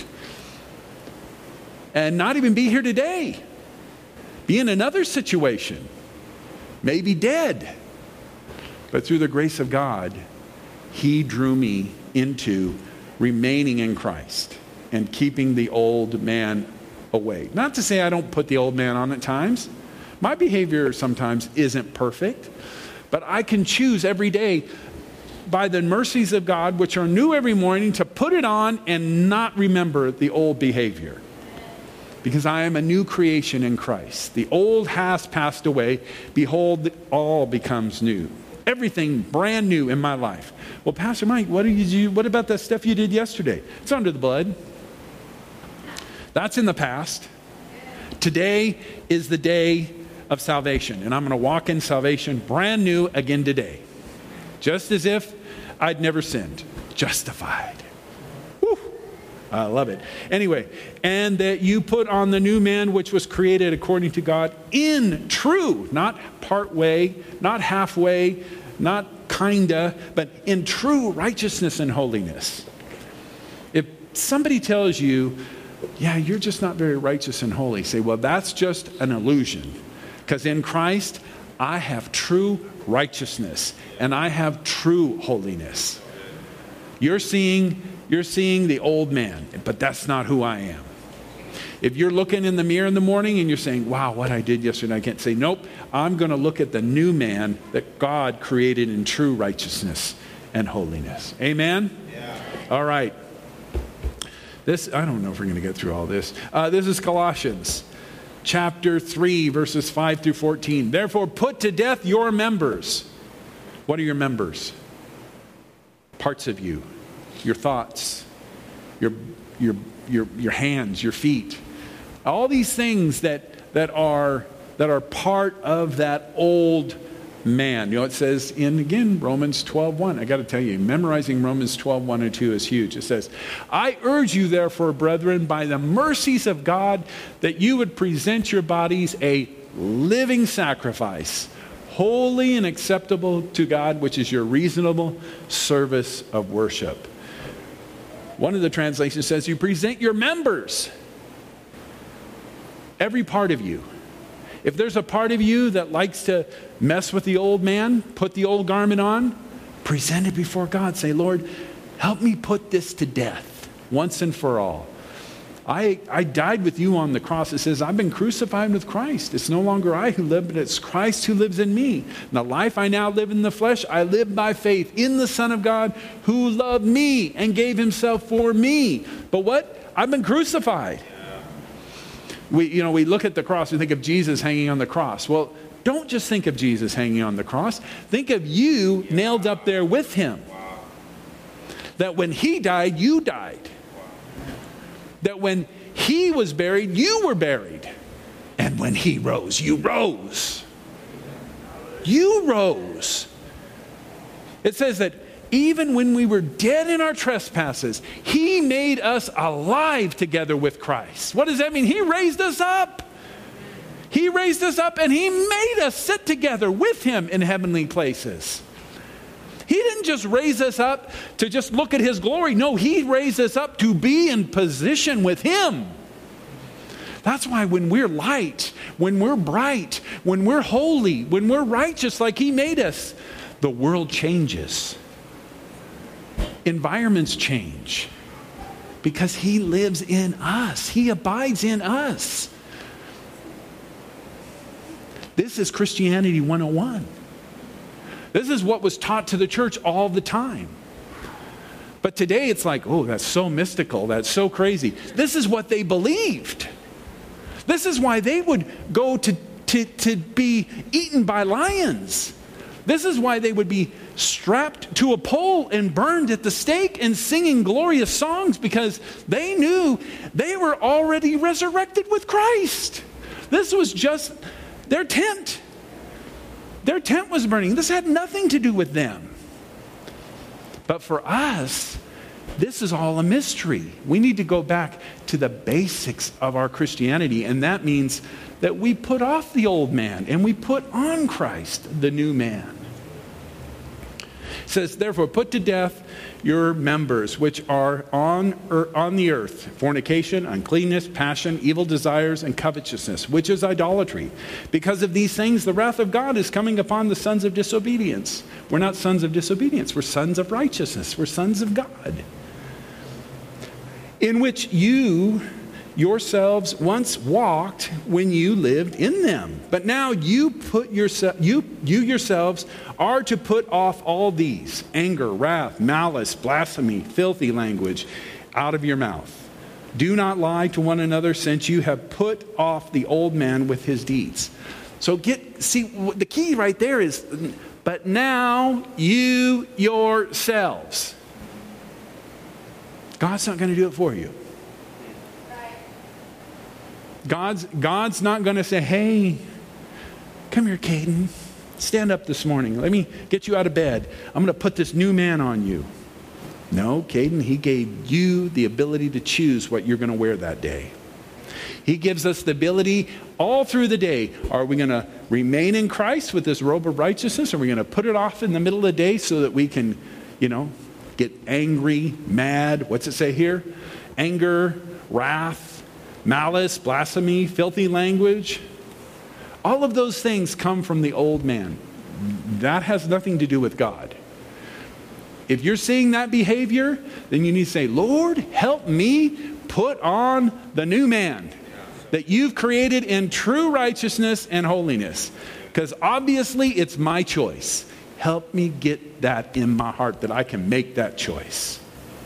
and not even be here today. Be in another situation, maybe dead. But through the grace of God, He drew me into remaining in Christ and keeping the old man away. Not to say I don't put the old man on at times. My behavior sometimes isn't perfect, but I can choose every day by the mercies of God, which are new every morning, to put it on and not remember the old behavior. Because I am a new creation in Christ. The old has passed away. Behold, all becomes new. Everything brand new in my life. Well, Pastor Mike, what did you do? What about that stuff you did yesterday? It's under the blood. That's in the past. Today is the day of salvation. And I'm going to walk in salvation brand new again today. Just as if I'd never sinned. Justified. Woo. I love it. Anyway, and that you put on the new man which was created according to God in true, not part way, not halfway, not kinda, but in true righteousness and holiness. If somebody tells you, yeah, you're just not very righteous and holy, say, well, that's just an illusion. Because in Christ, I have true righteousness and I have true holiness. You're seeing, you're seeing the old man, but that's not who I am. If you're looking in the mirror in the morning and you're saying, wow, what I did yesterday, I can't say, nope, I'm going to look at the new man that God created in true righteousness and holiness. Amen? Yeah. All right. This, I don't know if we're going to get through all this. Uh, this is Colossians chapter three, verses five through fourteen. Therefore, put to death your members. What are your members? Parts of you, your thoughts, your your your your hands, your feet. All these things that that are that are part of that old man. You know, it says in, again, Romans twelve one. I got to tell you, memorizing Romans twelve one and two is huge. It says, I urge you, therefore, brethren, by the mercies of God, that you would present your bodies a living sacrifice, holy and acceptable to God, which is your reasonable service of worship. One of the translations says, you present your members, every part of you. If there's a part of you that likes to mess with the old man, put the old garment on, present it before God. Say, Lord, help me put this to death once and for all. I, I died with you on the cross. It says, I've been crucified with Christ. It's no longer I who live, but it's Christ who lives in me. And the life I now live in the flesh, I live by faith in the Son of God who loved me and gave himself for me. But what? I've been crucified. We, you know, we look at the cross and think of Jesus hanging on the cross. Well, don't just think of Jesus hanging on the cross. Think of you nailed up there with him. That when he died, you died. That when he was buried, you were buried. And when he rose, you rose. You rose. It says that even when we were dead in our trespasses, he made us alive together with Christ. What does that mean? He raised us up. He raised us up and he made us sit together with him in heavenly places. He didn't just raise us up to just look at his glory. No, he raised us up to be in position with him. That's why when we're light, when we're bright, when we're holy, when we're righteous like he made us, the world changes. Environments change because he lives in us. He abides in us. This is Christianity one oh one. This is what was taught to the church all the time. But today it's like, oh, that's so mystical. That's so crazy. This is what they believed. This is why they would go to, to, to be eaten by lions. This is why they would be strapped to a pole and burned at the stake and singing glorious songs, because they knew they were already resurrected with Christ. This was just their tent. Their tent was burning. This had nothing to do with them. But for us, this is all a mystery. We need to go back to the basics of our Christianity, and that means that we put off the old man and we put on Christ, the new man. It says, therefore, put to death your members which are on, er, on the earth, fornication, uncleanness, passion, evil desires, and covetousness, which is idolatry. Because of these things, the wrath of God is coming upon the sons of disobedience. We're not sons of disobedience. We're sons of righteousness. We're sons of God. In which you yourselves once walked when you lived in them. But now you put yourself, you, you yourselves are to put off all these: anger, wrath, malice, blasphemy, filthy language out of your mouth. Do not lie to one another, since you have put off the old man with his deeds. So get, see, the key right there is, but now you yourselves. God's not going to do it for you. God's, God's not going to say, hey, come here, Caden. Stand up this morning. Let me get you out of bed. I'm going to put this new man on you. No, Caden, he gave you the ability to choose what you're going to wear that day. He gives us the ability all through the day. Are we going to remain in Christ with this robe of righteousness? Or are we going to put it off in the middle of the day so that we can, you know, get angry, mad? What's it say here? Anger, wrath, malice, blasphemy, filthy language. All of those things come from the old man. That has nothing to do with God. If you're seeing that behavior, then you need to say, Lord, help me put on the new man that you've created in true righteousness and holiness. Because obviously it's my choice. Help me get that in my heart that I can make that choice.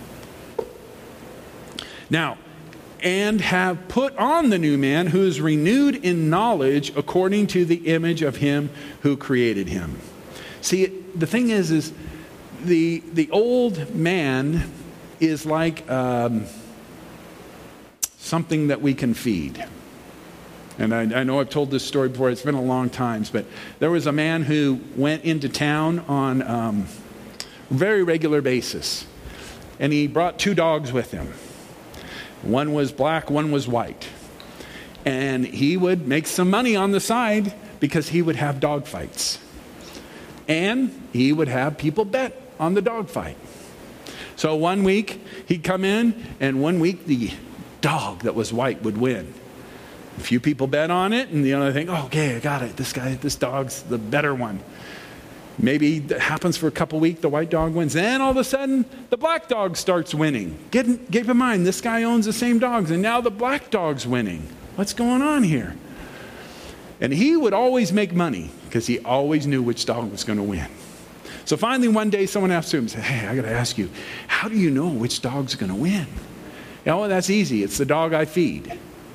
Now, and have put on the new man, who is renewed in knowledge according to the image of him who created him. See, the thing is, is the, the old man is like um, something that we can feed. And I, I know I've told this story before. It's been a long time. But there was a man who went into town on um, a very regular basis. And he brought two dogs with him. One was black, one was white. And he would make some money on the side because he would have dog fights. And he would have people bet on the dog fight. So one week he'd come in, and one week the dog that was white would win. A few people bet on it, and the other think, oh, okay, I got it. This guy, this dog's the better one. Maybe that happens for a couple weeks, the white dog wins. Then all of a sudden, the black dog starts winning. Get, keep in mind, this guy owns the same dogs, and now the black dog's winning. What's going on here? And he would always make money because he always knew which dog was going to win. So finally, one day, someone asked him, said, hey, I got to ask you, how do you know which dog's going to win? Oh, that's easy. It's the dog I feed.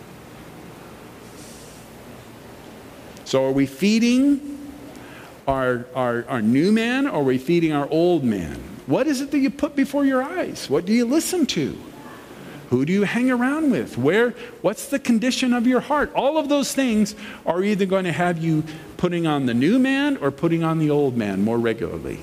So are we feeding Our, our, our new man, or are we feeding our old man? What is it that you put before your eyes? What do you listen to? Who do you hang around with? Where? What's the condition of your heart? All of those things are either going to have you putting on the new man or putting on the old man more regularly.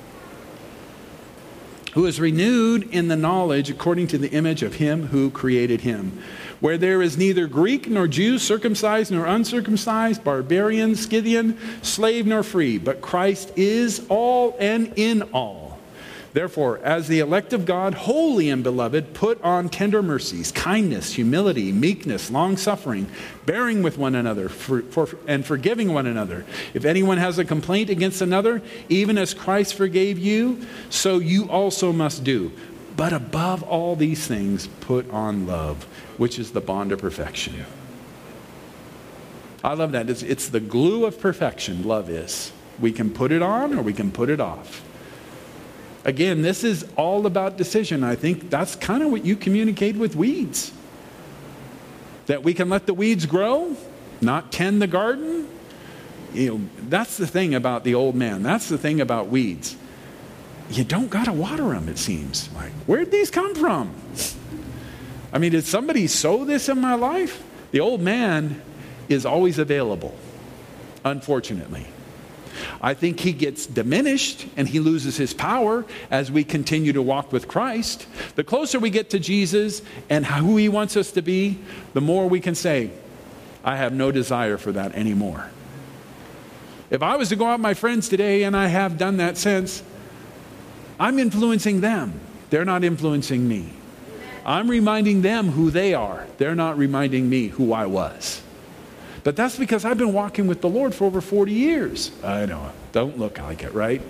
Who is renewed in the knowledge according to the image of him who created him. Where there is neither Greek nor Jew, circumcised nor uncircumcised, barbarian, Scythian, slave nor free, but Christ is all and in all. Therefore, as the elect of God, holy and beloved, put on tender mercies, kindness, humility, meekness, long-suffering, bearing with one another, for, for, and forgiving one another. If anyone has a complaint against another, even as Christ forgave you, so you also must do. But above all these things, put on love, which is the bond of perfection. I love that. It's, it's the glue of perfection, love is. We can put it on or we can put it off. Again, this is all about decision. I think that's kind of what you communicate with weeds. That we can let the weeds grow, not tend the garden. You know, that's the thing about the old man. That's the thing about weeds. You don't got to water them, it seems. Like, where'd these come from? I mean, did somebody sow this in my life? The old man is always available, unfortunately. I think he gets diminished and he loses his power as we continue to walk with Christ. The closer we get to Jesus and who he wants us to be, the more we can say, I have no desire for that anymore. If I was to go out with my friends today, and I have done that since, I'm influencing them. They're not influencing me. I'm reminding them who they are. They're not reminding me who I was. But that's because I've been walking with the Lord for over forty years. I know, don't look like it, right?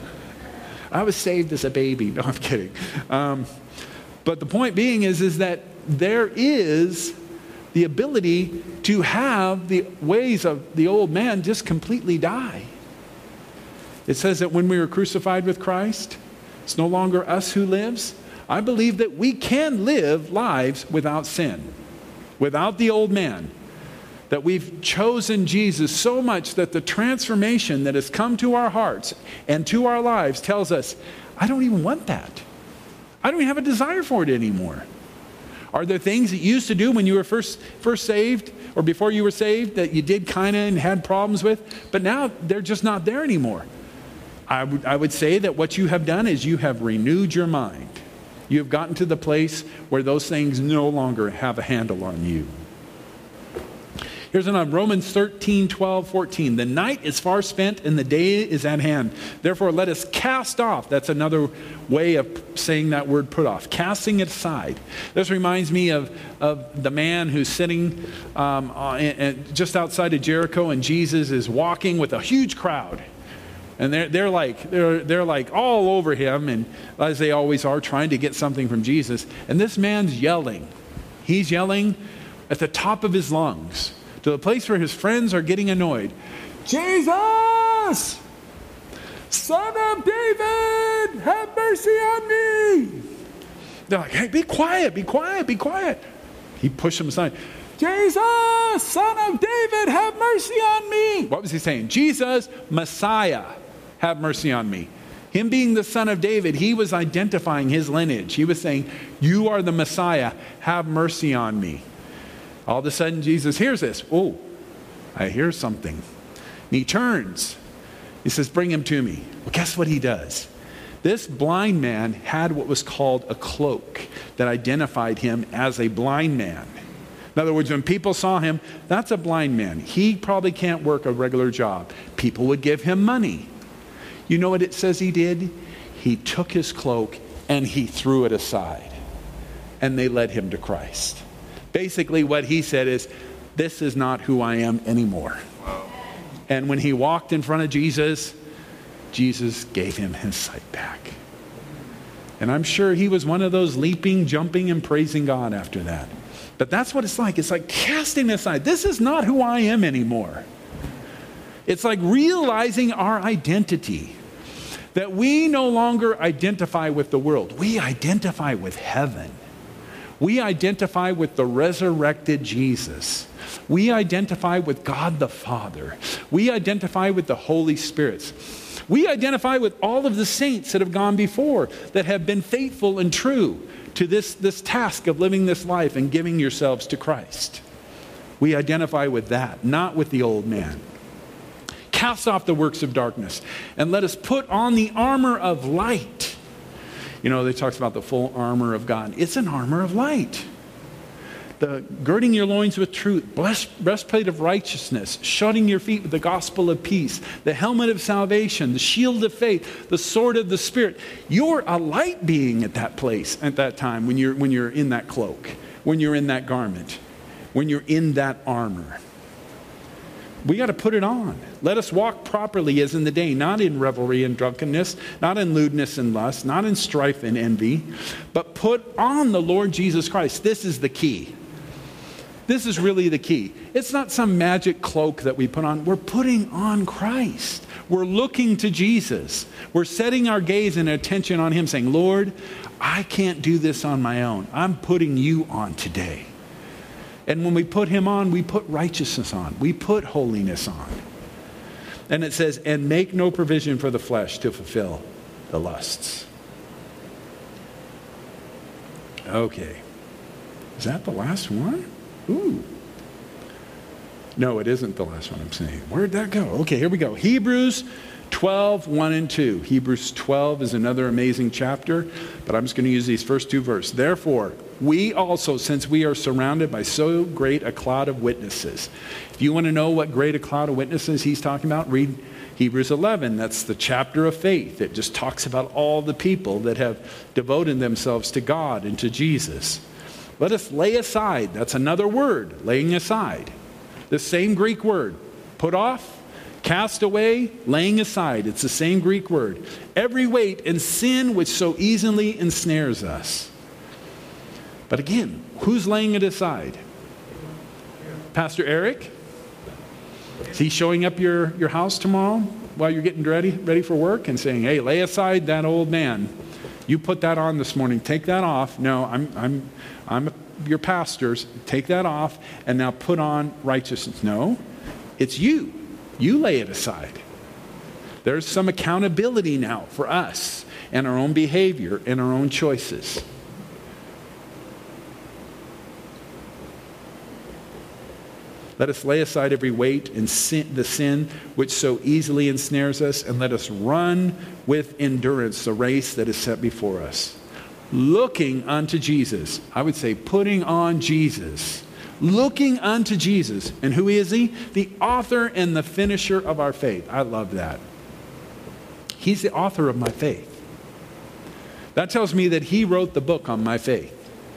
I was saved as a baby. No, I'm kidding. Um, but the point being is, is that there is the ability to have the ways of the old man just completely die. It says that when we were crucified with Christ, it's no longer us who lives. I believe that we can live lives without sin, without the old man. That we've chosen Jesus so much that the transformation that has come to our hearts and to our lives tells us, I don't even want that. I don't even have a desire for it anymore. Are there things that you used to do when you were first first saved or before you were saved that you did kind of and had problems with, but now they're just not there anymore? I would, I would say that what you have done is you have renewed your mind. You have gotten to the place where those things no longer have a handle on you. Here's another, Romans thirteen, twelve, fourteen. The night is far spent and the day is at hand. Therefore, let us cast off. That's another way of saying that word, put off. Casting it aside. This reminds me of, of the man who's sitting um, uh, and, and just outside of Jericho, and Jesus is walking with a huge crowd. And they're, they're, like, they're, they're like all over him, and as they always are, trying to get something from Jesus. And this man's yelling. He's yelling at the top of his lungs, to the place where his friends are getting annoyed. Jesus, Son of David, have mercy on me. They're like, hey, be quiet, be quiet, be quiet. He pushed them aside. Jesus, Son of David, have mercy on me. What was he saying? Jesus, Messiah, have mercy on me. Him being the son of David, he was identifying his lineage. He was saying, you are the Messiah, have mercy on me. All of a sudden, Jesus hears this. Oh, I hear something. And he turns. He says, bring him to me. Well, guess what he does? This blind man had what was called a cloak that identified him as a blind man. In other words, when people saw him, that's a blind man. He probably can't work a regular job. People would give him money. You know what it says he did? He took his cloak and he threw it aside. And they led him to Christ. Basically, what he said is, this is not who I am anymore. And when he walked in front of Jesus, Jesus gave him his sight back. And I'm sure he was one of those leaping, jumping, and praising God after that. But that's what it's like. It's like casting aside. This is not who I am anymore. It's like realizing our identity. That we no longer identify with the world. We identify with heaven. We identify with the resurrected Jesus. We identify with God the Father. We identify with the Holy Spirit. We identify with all of the saints that have gone before, that have been faithful and true to this, this task of living this life and giving yourselves to Christ. We identify with that, not with the old man. Cast off the works of darkness and let us put on the armor of light. You know, they talk about the full armor of God. It's an armor of light. The girding your loins with truth, breastplate of righteousness, shutting your feet with the gospel of peace, the helmet of salvation, the shield of faith, the sword of the Spirit. You're a light being at that place, at that time, when you're, when you're in that cloak, when you're in that garment, when you're in that armor. We got to put it on. Let us walk properly as in the day, not in revelry and drunkenness, not in lewdness and lust, not in strife and envy, but put on the Lord Jesus Christ. This is the key. This is really the key. It's not some magic cloak that we put on. We're putting on Christ. We're looking to Jesus. We're setting our gaze and attention on him, saying, Lord, I can't do this on my own. I'm putting you on today. And when we put him on, we put righteousness on. We put holiness on. And it says, and make no provision for the flesh to fulfill the lusts. Okay. Is that the last one? Ooh. No, it isn't the last one I'm saying. Where'd that go? Okay, here we go. Hebrews twelve, one and two. Hebrews twelve is another amazing chapter, but I'm just going to use these first two verses. Therefore, we also, since we are surrounded by so great a cloud of witnesses. If you want to know what great a cloud of witnesses he's talking about, read Hebrews eleven. That's the chapter of faith. It just talks about all the people that have devoted themselves to God and to Jesus. Let us lay aside. That's another word, laying aside. The same Greek word. Put off, cast away, laying aside. It's the same Greek word. Every weight and sin which so easily ensnares us. But again, who's laying it aside? Pastor Eric? Is he showing up your, your house tomorrow while you're getting ready, ready for work and saying, hey, lay aside that old man. You put that on this morning. Take that off. No, I'm, I'm, I'm your pastor's. Take that off and now put on righteousness. No, it's you. You lay it aside. There's some accountability now for us and our own behavior and our own choices. Let us lay aside every weight and sin, the sin which so easily ensnares us, and let us run with endurance the race that is set before us. Looking unto Jesus. I would say putting on Jesus. Looking unto Jesus. And who is he? The author and the finisher of our faith. I love that. He's the author of my faith. That tells me that he wrote the book on my faith.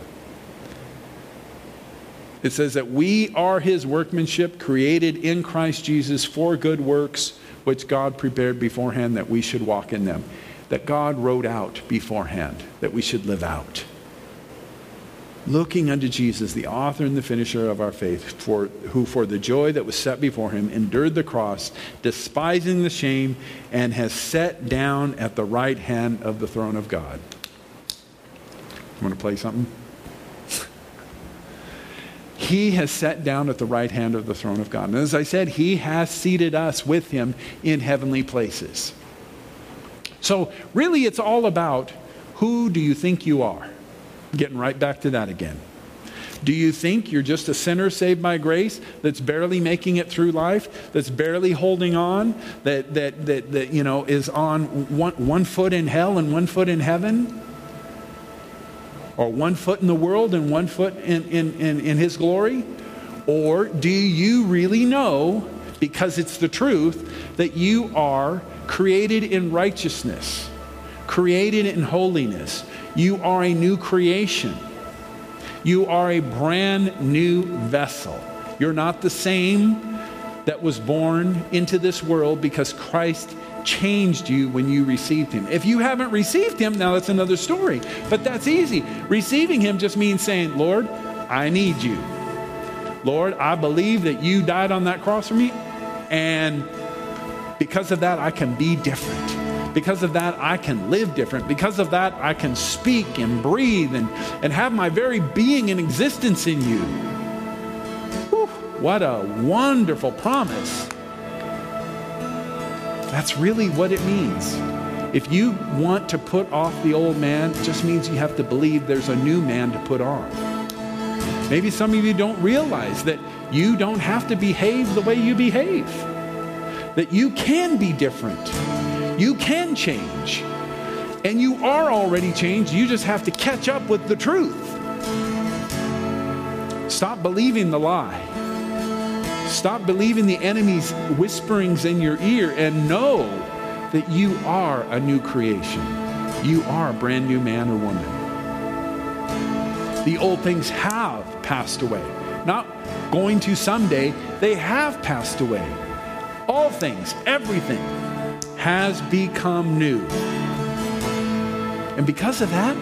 It says that we are his workmanship, created in Christ Jesus for good works, which God prepared beforehand that we should walk in them. That God wrote out beforehand that we should live out. Looking unto Jesus, the author and the finisher of our faith, for, who for the joy that was set before him endured the cross, despising the shame, and has sat down at the right hand of the throne of God. You want to play something? He has sat down at the right hand of the throne of God. And as I said, he has seated us with him in heavenly places. So really it's all about, who do you think you are? Getting right back to that again. Do you think you're just a sinner saved by grace that's barely making it through life, that's barely holding on, that that that, that you know is on one, one foot in hell and one foot in heaven? Or one foot in the world and one foot in, in, in, in his glory? Or do you really know, because it's the truth, that you are created in righteousness, created in holiness? You are a new creation. You are a brand new vessel. You're not the same that was born into this world, because Christ changed you when you received him. If you haven't received him, now that's another story. But that's easy. Receiving him just means saying, Lord, I need you. Lord, I believe that you died on that cross for me, and because of that, I can be different. Because of that, I can live different. Because of that, I can speak and breathe and, and have my very being and existence in you. Whew, what a wonderful promise. That's really what it means. If you want to put off the old man, it just means you have to believe there's a new man to put on. Maybe some of you don't realize that you don't have to behave the way you behave. That you can be different. You can change. And you are already changed. You just have to catch up with the truth. Stop believing the lie. Stop believing the enemy's whisperings in your ear, and know that you are a new creation. You are a brand new man or woman. The old things have passed away. Not going to someday, they have passed away. All things, everything has become new. And because of that,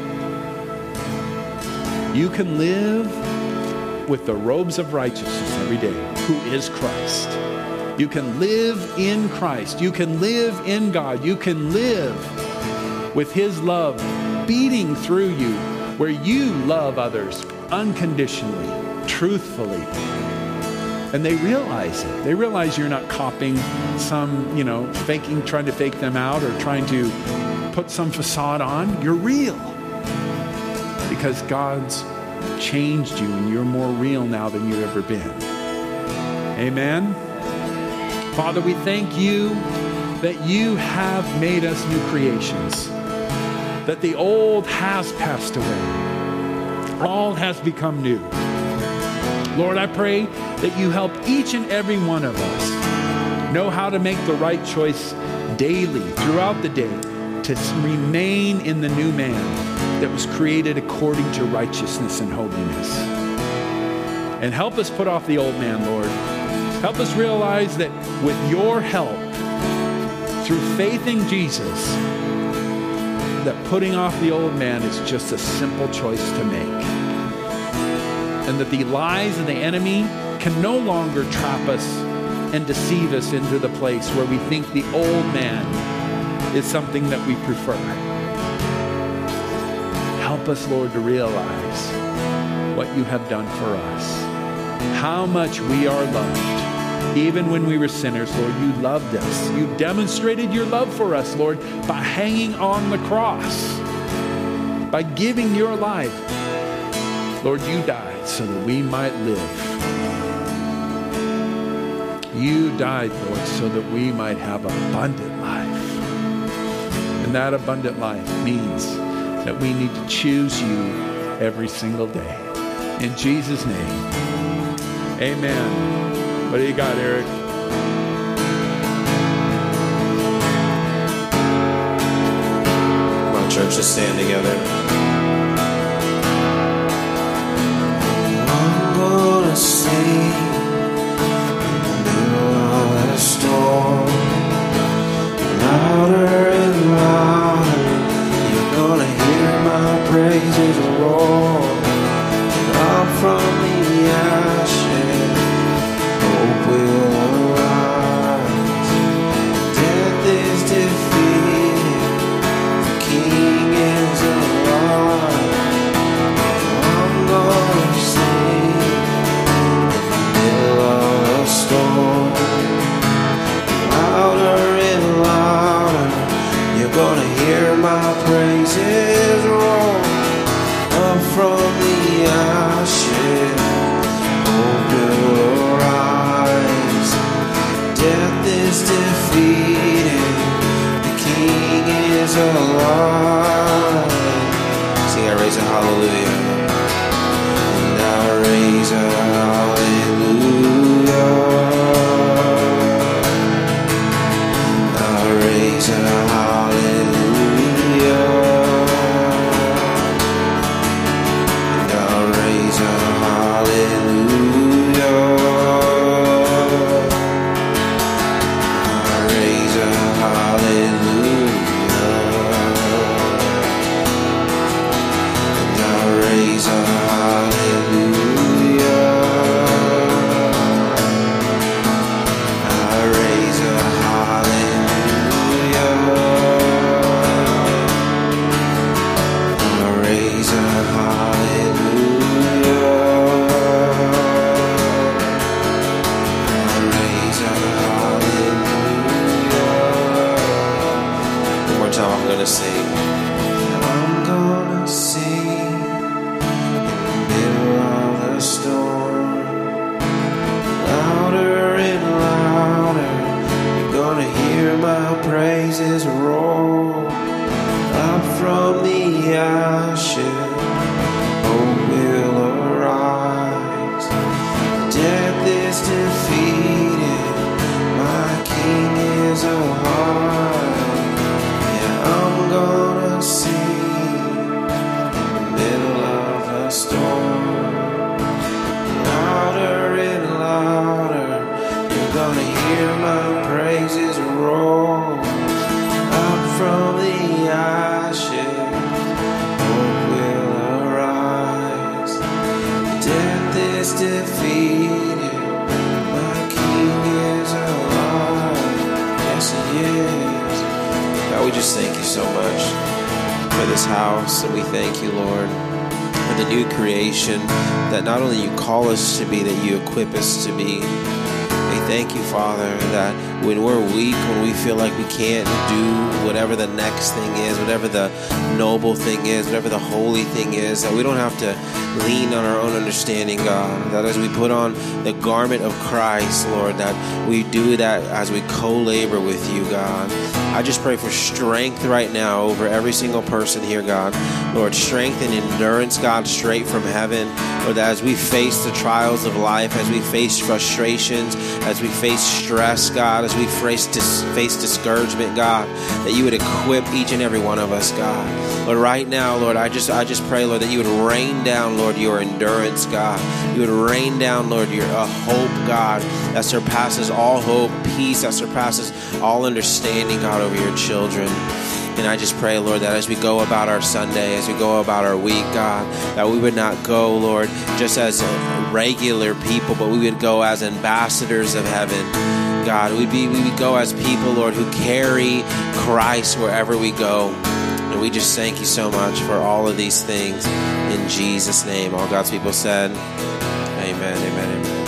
you can live with the robes of righteousness every day, who is Christ. You can live in Christ. You can live in God. You can live with his love beating through you, where you love others unconditionally, truthfully. And they realize it. They realize you're not copying some, you know, faking, trying to fake them out, or trying to put some facade on. You're real. Because God's changed you, and you're more real now than you've ever been. Amen. Father, we thank you that you have made us new creations, that the old has passed away. All has become new. Lord, I pray that you help each and every one of us know how to make the right choice daily, throughout the day, to remain in the new man that was created according to righteousness and holiness. And help us put off the old man, Lord. Help us realize that with your help, through faith in Jesus, that putting off the old man is just a simple choice to make. And that the lies of the enemy can no longer trap us and deceive us into the place where we think the old man is something that we prefer. Help us, Lord, to realize what you have done for us. How much we are loved. Even when we were sinners, Lord, you loved us. You demonstrated your love for us, Lord, by hanging on the cross, by giving your life. Lord, you died so that we might live. You died, Lord, so that we might have abundant life. And that abundant life means that we need to choose you every single day. In Jesus' name, amen. What do you got, Eric?
Come on, church, let's stand together.
I'm gonna sing in the middle of the storm, louder and louder. You're gonna hear my praises roar, and up from the ashes, hope will arise. Death is defeated, the King is alive. I'm gonna sing in the middle of a storm, louder and louder. You're gonna hear my praises roar, up from the ashes, hope will arise. Death is defeated, the King is alive.
Sing, I raise a hallelujah.
And I raise a hallelujah. I raise a hallelujah. And I raise a hallelujah. I raise a hallelujah. And I raise a hallelujah. I raise a hallelujah. I raise a hallelujah. I raise a hallelujah.
One more time, I'm going to sing.
I'm gonna sing in the middle of the storm, louder and louder. You're gonna hear my praises roar, up from the ashes, hope will arise. Death is defeated, my King is alive. Yeah, I'm gonna sing in the middle of the storm, louder and louder. You're gonna hear my praises roar, up from the ashes, hope will arise. Death is defeated, my King is alive. Yes, he is.
God, we just thank you so much for this house, and we thank you, Lord, for the new creation that not only you call us to be, that you equip us to be. We thank you, Father, that when we're weak, when we feel like we can't do whatever the next thing is, whatever the noble thing is, whatever the holy thing is, that we don't have to lean on our own understanding, God. That as we put on the garment of Christ, Lord, that we do that as we co-labor with you, God. I just pray for strength right now over every single person here, God. Lord, strength and endurance, God, straight from heaven. Lord, that as we face the trials of life, as we face frustrations, as we face stress, God, as we face, dis- face discouragement, God, that you would equip each and every one of us, God. Lord, right now, Lord, I just I just pray, Lord, that you would rain down, Lord, your endurance, God. You would rain down, Lord, your uh, hope, God, that surpasses all hope, peace that surpasses all understanding, God, over your children. And I just pray, Lord, that as we go about our Sunday, as we go about our week, God, that we would not go, Lord, just as regular people, but we would go as ambassadors of heaven. God, we'd be, we would go as people, Lord, who carry Christ wherever we go. And we just thank you so much for all of these things. In Jesus' name, all God's people said, amen, amen, amen.